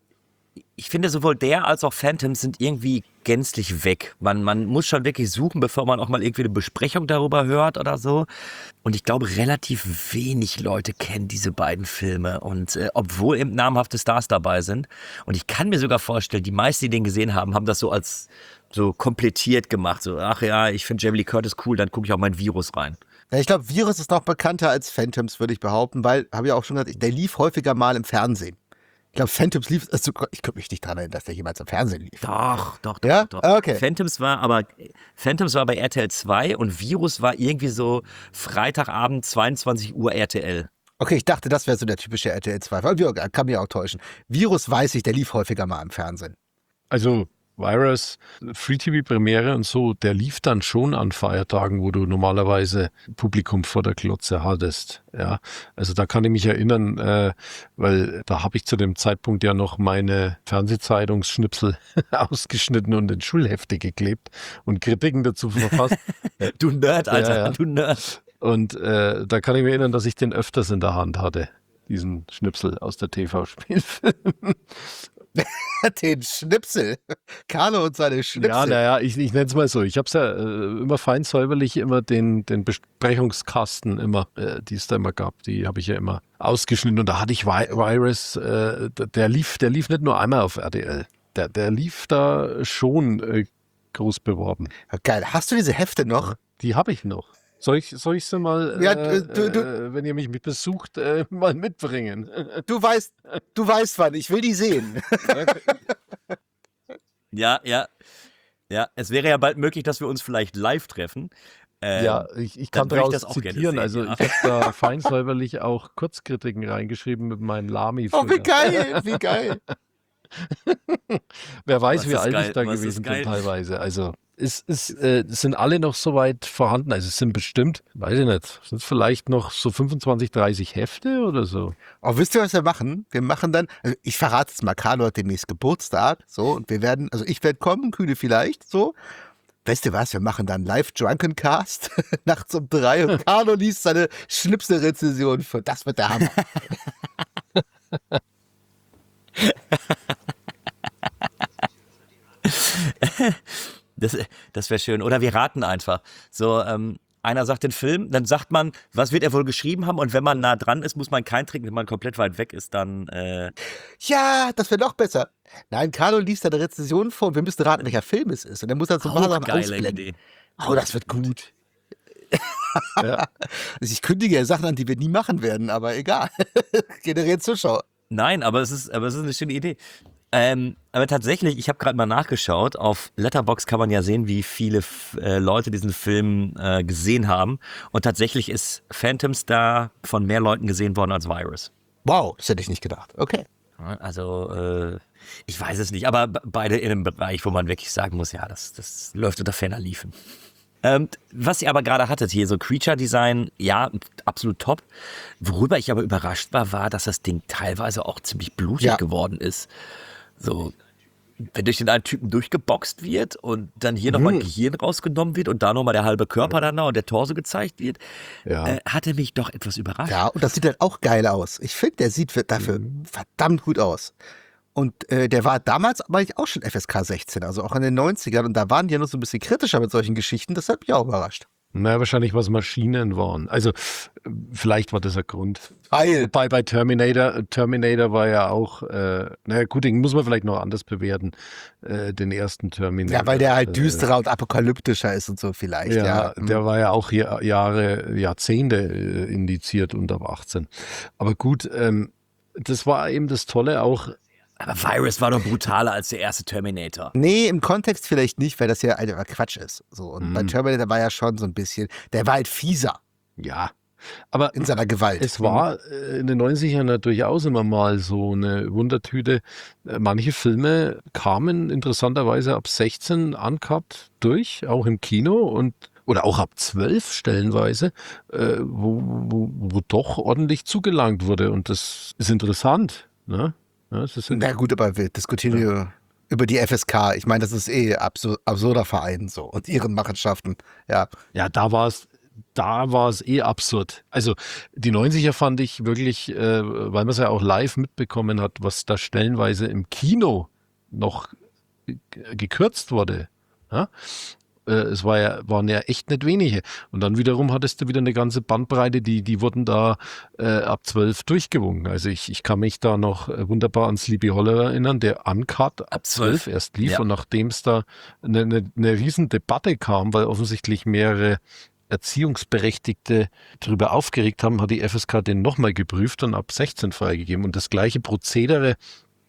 ich finde, sowohl der als auch Phantoms sind irgendwie gänzlich weg. Man, man muss schon wirklich suchen, bevor man auch mal irgendwie eine Besprechung darüber hört oder so. Und ich glaube, relativ wenig Leute kennen diese beiden Filme. Und äh, obwohl eben namhafte Stars dabei sind. Und ich kann mir sogar vorstellen, die meisten, die den gesehen haben, haben das so als so komplettiert gemacht. So, ach ja, ich finde Jamie Lee Curtis cool, dann gucke ich auch mein Virus rein. Ja, ich glaube, Virus ist noch bekannter als Phantoms, würde ich behaupten, weil, habe ich auch schon gesagt, der lief häufiger mal im Fernsehen. Ich glaube, Phantoms lief, also ich könnte mich nicht daran erinnern, dass der jemals im Fernsehen lief. Doch, doch, doch. Ja? doch. Okay. Phantoms war aber, Phantoms war bei R T L zwei und Virus war irgendwie so Freitagabend zweiundzwanzig Uhr R T L. Okay, ich dachte, das wäre so der typische R T L zwei. Kann mich auch täuschen. Virus weiß ich, der lief häufiger mal im Fernsehen. Also Virus, Free-T V-Premiere und so, der lief dann schon an Feiertagen, wo du normalerweise Publikum vor der Glotze hattest. Ja, also da kann ich mich erinnern, äh, weil da habe ich zu dem Zeitpunkt ja noch meine Fernsehzeitungsschnipsel ausgeschnitten und in Schulhefte geklebt und Kritiken dazu verfasst. Du Nerd, Alter, Ja, ja. du Nerd. Und äh, da kann ich mich erinnern, dass ich den öfters in der Hand hatte, diesen Schnipsel aus der T V-Spielfilm. Den Schnipsel. Carlo und seine Schnipsel. Ja, naja, ich, ich nenne es mal so. Ich habe es ja äh, immer fein säuberlich, immer den, den Besprechungskasten, immer, äh, die es da immer gab, die habe ich ja immer ausgeschnitten. Und da hatte ich Vi- Virus, äh, der, lief, der lief nicht nur einmal auf R T L. Der, der lief da schon äh, groß beworben. Geil. Hast du diese Hefte noch? Die habe ich noch. Soll ich, soll ich sie mal, Ja, äh, du- du- äh, wenn ihr mich mit besucht, äh, mal mitbringen? Du weißt, du weißt wann. Ich will die sehen. Ja, ja. Ja, es wäre ja bald möglich, dass wir uns vielleicht live treffen. Ähm, Ja, ich, ich kann dann würde ich daraus das auch gerne zitieren. sehen, Also ja. ich habe da feinsäuberlich auch Kurzkritiken reingeschrieben mit meinem Lami. Oh, wie früher. geil, wie geil. Wer weiß, Was wie ist alt geil, ich da was ist gewesen bin geil. teilweise. Also es, es äh, es sind alle noch soweit vorhanden. Also es sind bestimmt, weiß ich nicht, sind vielleicht noch so fünfundzwanzig, dreißig Hefte oder so. Oh, wisst ihr, was wir machen? Wir machen dann, also ich verrate es mal, Carlo hat demnächst Geburtstag, so, und wir werden, also ich werde kommen, Kühne vielleicht, so. Weißt du was, wir machen dann live Drunkencast nachts um drei und Carlo liest seine Schnipselrezension für, das wird der Hammer. Das, das wäre schön. Oder wir raten einfach. So, ähm, einer sagt den Film, dann sagt man, was wird er wohl geschrieben haben? Und wenn man nah dran ist, muss man keinen trinken. Wenn man komplett weit weg ist, dann. Äh, Ja, das wäre noch besser. Nein, Carlo liest seine Rezension vor und wir müssen raten, welcher Film es ist. Und dann muss er so ein paar auch Sachen geile ausblenden. Idee. Oh, das wird gut. Ja. Also ich kündige ja Sachen an, die wir nie machen werden, aber egal. Generiert Zuschauer. Nein, aber es ist, aber es ist eine schöne Idee. Ähm, aber tatsächlich, ich habe gerade mal nachgeschaut. Auf Letterboxd kann man ja sehen, wie viele F- äh, Leute diesen Film äh, gesehen haben. Und tatsächlich ist Phantom Star von mehr Leuten gesehen worden als Virus. Wow, das hätte ich nicht gedacht. Okay. Ja, Also, äh, ich weiß es nicht, aber be- beide in einem Bereich, wo man wirklich sagen muss, ja, das, das läuft unter ferner Liefen. Ähm, was ihr aber gerade hattet hier, so Creature Design, ja, absolut top. Worüber ich aber überrascht war, war, dass das Ding teilweise auch ziemlich blutig Ja. geworden ist. So, wenn durch den einen Typen durchgeboxt wird und dann hier nochmal ein Gehirn rausgenommen wird und da nochmal der halbe Körper dann noch und der Torso gezeigt wird, Ja. äh, hatte mich doch etwas überrascht. Ja, und das sieht halt auch geil aus. Ich finde, der sieht für- dafür verdammt gut aus. Und äh, der war damals aber auch schon F S K sechzehn, also auch in den neunzigern. Und da waren die ja noch so ein bisschen kritischer mit solchen Geschichten. Das hat mich auch überrascht. Na, wahrscheinlich, was Maschinen waren. Also, äh, vielleicht war das ein Grund. Geil. Wobei bei Terminator, Terminator war ja auch, äh, naja, gut, den muss man vielleicht noch anders bewerten, äh, den ersten Terminator. Ja, weil der halt Äh, düsterer und apokalyptischer ist und so vielleicht. Ja, Ja, der war ja auch Jahr- Jahre, Jahrzehnte äh, indiziert und ab achtzehn. Aber gut, ähm, das war eben das Tolle auch. Aber Virus war doch brutaler als der erste Terminator. Nee, im Kontext vielleicht nicht, weil das ja einfach Quatsch ist. So, und Mhm. bei Terminator war ja schon so ein bisschen, der war halt fieser Ja, aber in seiner Gewalt. es war äh, in den neunzigern ja durchaus immer mal so eine Wundertüte. Äh, Manche Filme kamen interessanterweise ab sechzehn uncut durch, auch im Kino und oder auch ab zwölf stellenweise, äh, wo, wo, wo doch ordentlich zugelangt wurde. Und das ist interessant. Ne? Ja, es ist Na gut, aber wir diskutieren hier über die F S K. Ich meine, das ist eh absur absurder Verein so und ihren Machenschaften. Ja, Ja, da war es, da war es eh absurd. Also die neunziger fand ich wirklich, äh, weil man es ja auch live mitbekommen hat, was da stellenweise im Kino noch g- gekürzt wurde. Ja? Äh, es war ja, waren ja echt nicht wenige. Und dann wiederum hattest du wieder eine ganze Bandbreite, die, die wurden da äh, ab zwölf durchgewunken. Also ich, ich kann mich da noch äh, wunderbar an Sleepy Hollow erinnern, der uncut ab zwölf erst lief. Ja. Und nachdem es da eine, eine, eine riesen Debatte kam, weil offensichtlich mehrere Erziehungsberechtigte darüber aufgeregt haben, hat die F S K den nochmal geprüft und ab sechzehn freigegeben. Und das gleiche Prozedere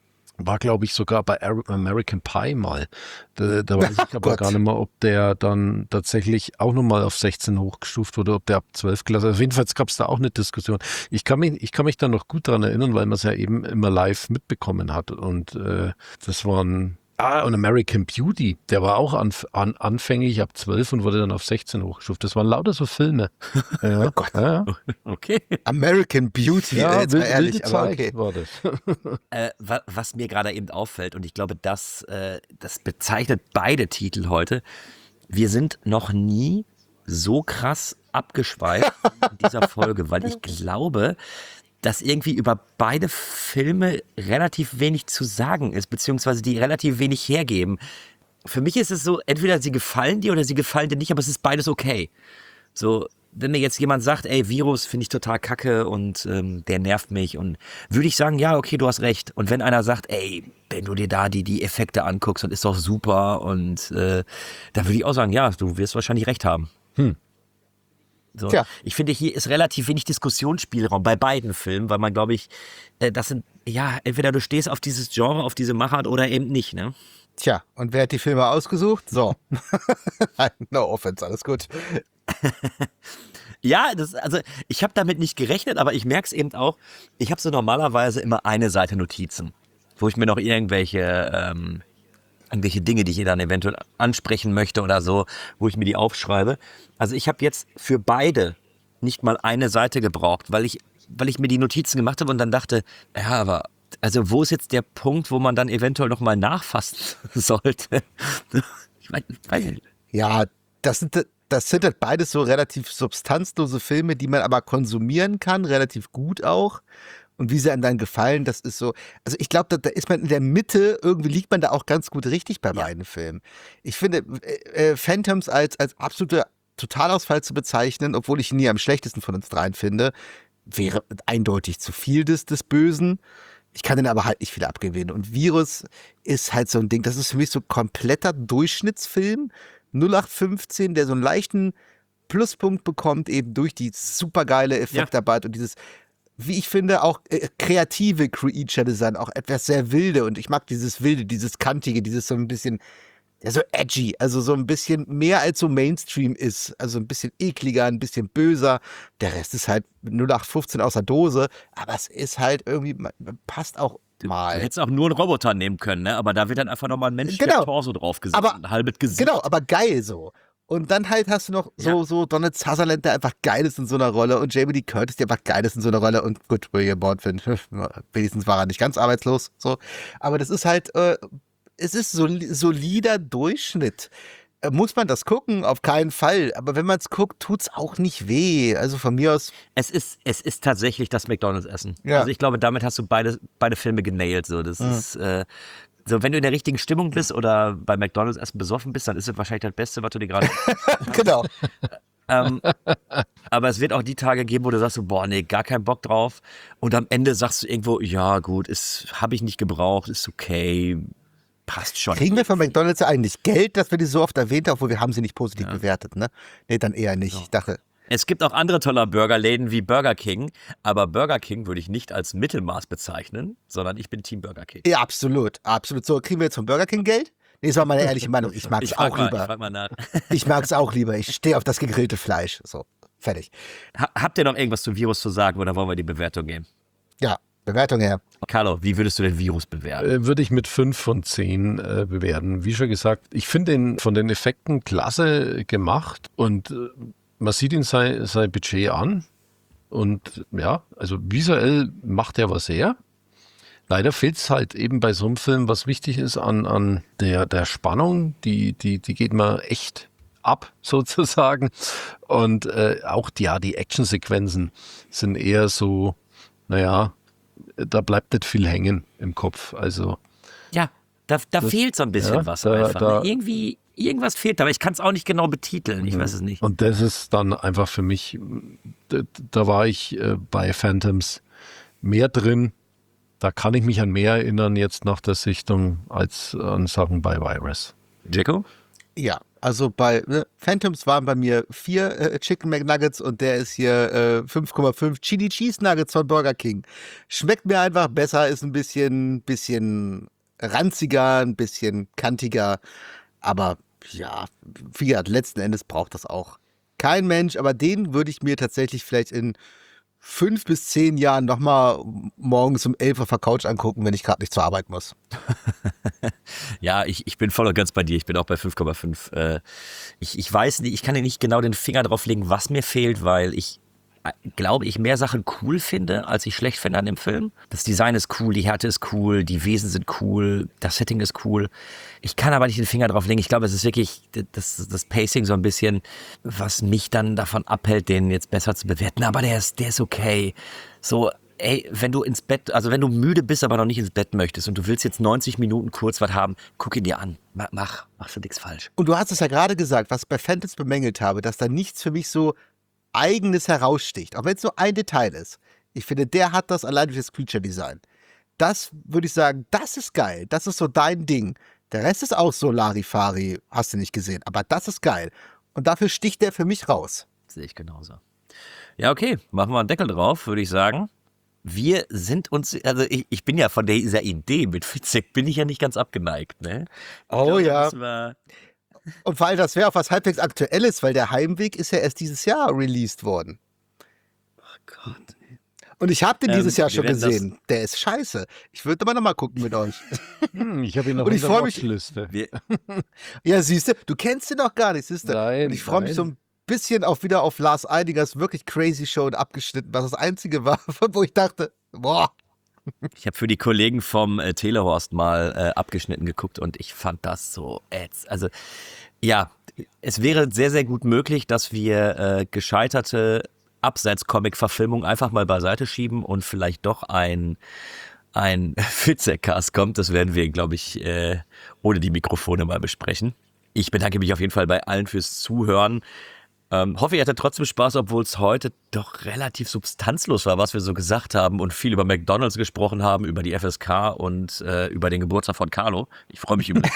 War, glaube ich, sogar bei American Pie mal. Da, da weiß ich aber Gott. gar nicht mehr, ob der dann tatsächlich auch nochmal auf sechzehn hochgestuft wurde, ob der ab zwölf gelassen. Also jedenfalls gab es da auch eine Diskussion. Ich kann mich, ich kann mich da noch gut dran erinnern, weil man es ja eben immer live mitbekommen hat. Und äh, das waren Ah, und American Beauty, der war auch anf an, anfänglich ab zwölf und wurde dann auf sechzehn hochgestuft. Das waren lauter so Filme. Ja, Oh Gott. ja. Okay. American Beauty, Ja, jetzt mal wilde ehrlich, aber Zeit okay. war das. Äh, wa was mir gerade eben auffällt, und ich glaube, das, äh, das bezeichnet beide Titel heute, wir sind noch nie so krass abgeschweift in dieser Folge, weil ich glaube, dass irgendwie über beide Filme relativ wenig zu sagen ist, beziehungsweise die relativ wenig hergeben. Für mich ist es so, entweder sie gefallen dir oder sie gefallen dir nicht, aber es ist beides okay. So, wenn mir jetzt jemand sagt, ey, Virus finde ich total kacke und ähm, der nervt mich, und würde ich sagen, ja, okay, du hast recht. Und wenn einer sagt, ey, wenn du dir da die, die Effekte anguckst, dann ist doch super, und äh, dann würde ich auch sagen, ja, du wirst wahrscheinlich recht haben. Hm. So. Tja. Ich finde, hier ist relativ wenig Diskussionsspielraum bei beiden Filmen, weil man, glaube ich, äh, das sind, ja, entweder du stehst auf dieses Genre, auf diese Machart oder eben nicht, ne? Tja, und wer hat die Filme ausgesucht? So. No offense, alles gut. Ja, das, also ich habe damit nicht gerechnet, aber ich merke es eben auch, ich habe so normalerweise immer eine Seite Notizen, wo ich mir noch irgendwelche, ähm, irgendwelche Dinge, die ich dann eventuell ansprechen möchte oder so, wo ich mir die aufschreibe. Also ich habe jetzt für beide nicht mal eine Seite gebraucht, weil ich, weil ich mir die Notizen gemacht habe und dann dachte, ja, aber also wo ist jetzt der Punkt, wo man dann eventuell nochmal nachfassen sollte? Ich meine, weiß nicht. Ja, das sind, das sind halt beides so relativ substanzlose Filme, die man aber konsumieren kann, relativ gut auch. Und wie sie einem dann gefallen, das ist so, also ich glaube, da, da ist man in der Mitte, irgendwie liegt man da auch ganz gut richtig bei Ja. beiden Filmen. Ich finde, äh, äh, Phantoms als, als absoluter Totalausfall zu bezeichnen, obwohl ich ihn nie am schlechtesten von uns dreien finde, wäre eindeutig zu viel des, des Bösen. Ich kann den aber halt nicht viel abgewinnen. Und Virus ist halt so ein Ding, das ist für mich so kompletter Durchschnittsfilm, null acht fünfzehn, der so einen leichten Pluspunkt bekommt, eben durch die supergeile Effektarbeit und dieses, wie ich finde, auch äh, kreative Creature Design, auch etwas sehr wilde. Und ich mag dieses wilde, dieses kantige, dieses so ein bisschen, ja, so edgy, also so ein bisschen mehr als so Mainstream ist. Also ein bisschen ekliger, ein bisschen böser. Der Rest ist halt null acht fünfzehn aus der Dose, aber es ist halt irgendwie, man- passt auch Du mal. hättest auch nur einen Roboter nehmen können, ne? Aber da wird dann einfach nochmal ein menschlicher Genau. Torso draufgesetzt, Aber- ein halbes Gesicht. Genau, aber geil so. Und dann halt hast du noch so, Ja. so Donald Sutherland, der einfach geil ist in so einer Rolle, und Jamie Lee Curtis, der einfach geil ist in so einer Rolle, und gut, William Baldwin, wenigstens war er nicht ganz arbeitslos, so. Aber das ist halt, äh, es ist so solider Durchschnitt. Äh, Muss man das gucken? Auf keinen Fall. Aber wenn man es guckt, tut's auch nicht weh. Also von mir aus, Es ist, es ist tatsächlich das McDonalds-Essen. Ja. Also ich glaube, damit hast du beide, beide Filme genailt. So. Das ist, äh, so, wenn du in der richtigen Stimmung bist oder bei McDonalds-Essen besoffen bist, dann ist es wahrscheinlich das Beste, was du dir gerade. genau. ähm, aber es wird auch die Tage geben, wo du sagst, so, boah, nee, gar keinen Bock drauf. Und am Ende sagst du irgendwo, ja gut, habe ich nicht gebraucht, ist okay, passt schon. Kriegen wir von McDonalds eigentlich Geld, dass wir die so oft erwähnt haben, obwohl wir haben sie nicht positiv Ja. bewertet, ne? Nee, dann eher nicht. Ich dachte, Es gibt auch andere tolle Burgerläden wie Burger King, aber Burger King würde ich nicht als Mittelmaß bezeichnen, sondern ich bin Team Burger King. ja, absolut, absolut. So, kriegen wir jetzt vom Burger King Geld? Nee, das war meine ehrliche Meinung. Ich mag es Ich frag auch mal, ich lieber. frag mal nach. Ich mag es auch lieber. Ich stehe auf das gegrillte Fleisch. So, fertig. Ha- Habt ihr noch irgendwas zum Virus zu sagen oder wollen wir die Bewertung geben? Ja, Bewertung her. Carlo, wie würdest du den Virus bewerten? Äh, Würde ich mit fünf von zehn äh, bewerten. Wie schon gesagt, ich finde ihn von den Effekten klasse gemacht und äh, man sieht ihn sein, sein Budget an. Und ja, also visuell macht er was her. Leider fehlt es halt eben bei so einem Film, was wichtig ist, an, an der, der Spannung. Die, die, die geht mir echt ab, sozusagen. Und äh, auch die, ja, die Actionsequenzen sind eher so, naja, da bleibt nicht viel hängen im Kopf. Also Ja, da, da Das- fehlt so ein bisschen ja, was da- einfach. da- ne? Irgendwie, irgendwas fehlt, aber ich kann es auch nicht genau betiteln. Ich weiß es nicht. Und das ist dann einfach für mich, da, da war ich äh, bei Phantoms mehr drin. Da kann ich mich an mehr erinnern jetzt nach der Sichtung als an Sachen bei Virus. Jacko? Ja, also bei ne, Phantoms waren bei mir vier äh, Chicken McNuggets und der ist hier äh, fünf Komma fünf Chili Cheese Nuggets von Burger King. Schmeckt mir einfach besser, ist ein bisschen, bisschen ranziger, ein bisschen kantiger, aber ja, wie gesagt, letzten Endes braucht das auch kein Mensch, aber den würde ich mir tatsächlich vielleicht in fünf bis zehn Jahren nochmal morgens um elf auf der Couch angucken, wenn ich gerade nicht zur Arbeit muss. Ja, ich, ich bin voll und ganz bei dir. Ich bin auch bei fünf Komma fünf. Äh, ich, ich weiß nicht, ich kann dir nicht genau den Finger drauf legen, was mir fehlt, weil ich äh, glaube, ich mehr Sachen cool finde, als ich schlecht finde an dem Film. Das Design ist cool, die Härte ist cool, die Wesen sind cool, das Setting ist cool. Ich kann aber nicht den Finger drauf legen. Ich glaube, es ist wirklich das, das Pacing so ein bisschen, was mich dann davon abhält, den jetzt besser zu bewerten. Aber der ist, der ist okay. So, ey, wenn du ins Bett, also wenn du müde bist, aber noch nicht ins Bett möchtest und du willst jetzt neunzig Minuten kurz was haben, guck ihn dir an. Mach, mach machst du nichts falsch. Und du hast es ja gerade gesagt, was ich bei Phantoms bemängelt habe, dass da nichts für mich so Eigenes heraussticht, auch wenn es nur ein Detail ist. Ich finde, der hat das allein durch das Creature-Design. Das würde ich sagen, das ist geil. Das ist so dein Ding. Der Rest ist auch so Larifari, hast du nicht gesehen. Aber das ist geil. Und dafür sticht der für mich raus. Sehe ich genauso. Ja, okay, machen wir einen Deckel drauf, würde ich sagen. Wir sind uns, also ich, ich bin ja von dieser Idee mit Fitzek, bin ich ja nicht ganz abgeneigt, ne? Ich Oh glaube, ja. das war- Und vor allem, das wäre auch was halbwegs Aktuelles, weil der Heimweg ist ja erst dieses Jahr released worden. Oh Gott. Und ich habe den Ähm, dieses Jahr wir schon werden das- gesehen. Der ist scheiße. Ich würde aber noch mal gucken mit euch. Hm, ich habe ihn noch Und in ich der freu mich- Watchliste. Wir, Ja, siehst du, du kennst den noch gar nicht, siehst du. Nein, Und ich freue mich nein. so ein bisschen auch wieder auf Lars Einigers wirklich crazy Show und abgeschnitten, was das Einzige war, wo ich dachte, boah. ich habe für die Kollegen vom äh, Telehorst mal äh, abgeschnitten geguckt und ich fand das so ätz. Also ja, es wäre sehr, sehr gut möglich, dass wir äh, gescheiterte Abseits-Comic-Verfilmung einfach mal beiseite schieben und vielleicht doch ein, ein Fitzek-Cast kommt. Das werden wir, glaube ich, äh, ohne die Mikrofone mal besprechen. Ich bedanke mich auf jeden Fall bei allen fürs Zuhören. Ähm, hoffe, ihr hattet trotzdem Spaß, obwohl es heute doch relativ substanzlos war, was wir so gesagt haben und viel über McDonald's gesprochen haben, über die F S K und äh, über den Geburtstag von Carlo. Ich freue mich über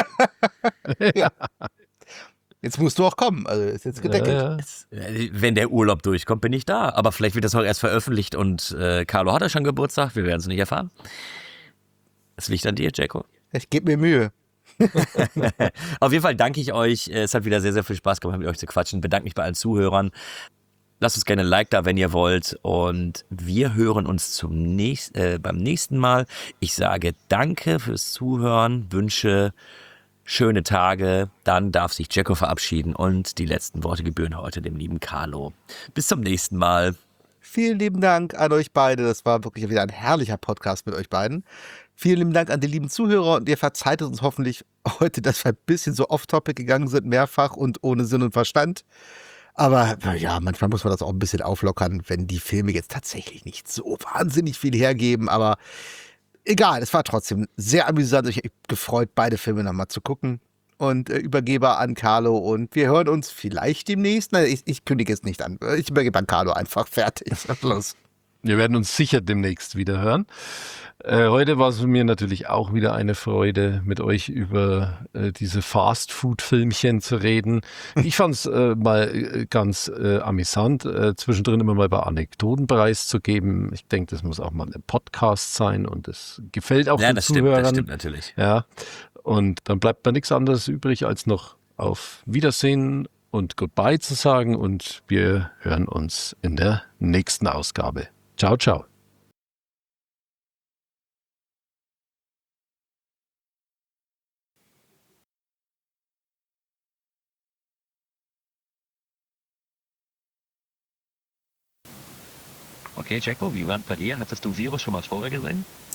Jetzt musst du auch kommen. Also ist jetzt gedeckelt. Ja, ja. Es- äh, Wenn der Urlaub durchkommt, bin ich da. Aber vielleicht wird das auch erst veröffentlicht und äh, Carlo hat ja schon Geburtstag. Wir werden es nicht erfahren. Es liegt an dir, Jacko. Ich gebe mir Mühe. Auf jeden Fall danke ich euch. Es hat wieder sehr, sehr viel Spaß gemacht, mit euch zu quatschen. Bedanke mich bei allen Zuhörern. Lasst uns gerne ein Like da, wenn ihr wollt. Und wir hören uns zum nächsten, äh, beim nächsten Mal. Ich sage danke fürs Zuhören, wünsche schöne Tage. Dann darf sich Jacko verabschieden und die letzten Worte gebühren heute dem lieben Carlo. Bis zum nächsten Mal. Vielen lieben Dank an euch beide. Das war wirklich wieder ein herrlicher Podcast mit euch beiden. Vielen lieben Dank an die lieben Zuhörer und ihr verzeiht uns hoffentlich heute, dass wir ein bisschen so off-topic gegangen sind, mehrfach und ohne Sinn und Verstand. Aber ja, manchmal muss man das auch ein bisschen auflockern, wenn die Filme jetzt tatsächlich nicht so wahnsinnig viel hergeben. Aber egal, es war trotzdem sehr amüsant. Ich habe mich gefreut, beide Filme nochmal zu gucken. Und äh, übergebe an Carlo und wir hören uns vielleicht demnächst. Nein, ich, ich kündige es nicht an. Ich übergebe an Carlo einfach. Fertig. Los. Wir werden uns sicher demnächst wieder hören. Äh, heute war es mir natürlich auch wieder eine Freude, mit euch über äh, diese Fast-Food-Filmchen zu reden. Ich fand es äh, mal äh, ganz äh, amüsant, äh, zwischendrin immer mal bei Anekdoten preiszugeben. Ich denke, das muss auch mal ein Podcast sein und das gefällt auch Ja, den das stimmt, Zuhörern. das stimmt natürlich. Ja, und dann bleibt mir nichts anderes übrig, als noch auf Wiedersehen und Goodbye zu sagen und wir hören uns in der nächsten Ausgabe. Ciao, ciao. Okay, Jacko, wie war bei dir? Hattest du Virus schon mal vorher gesehen?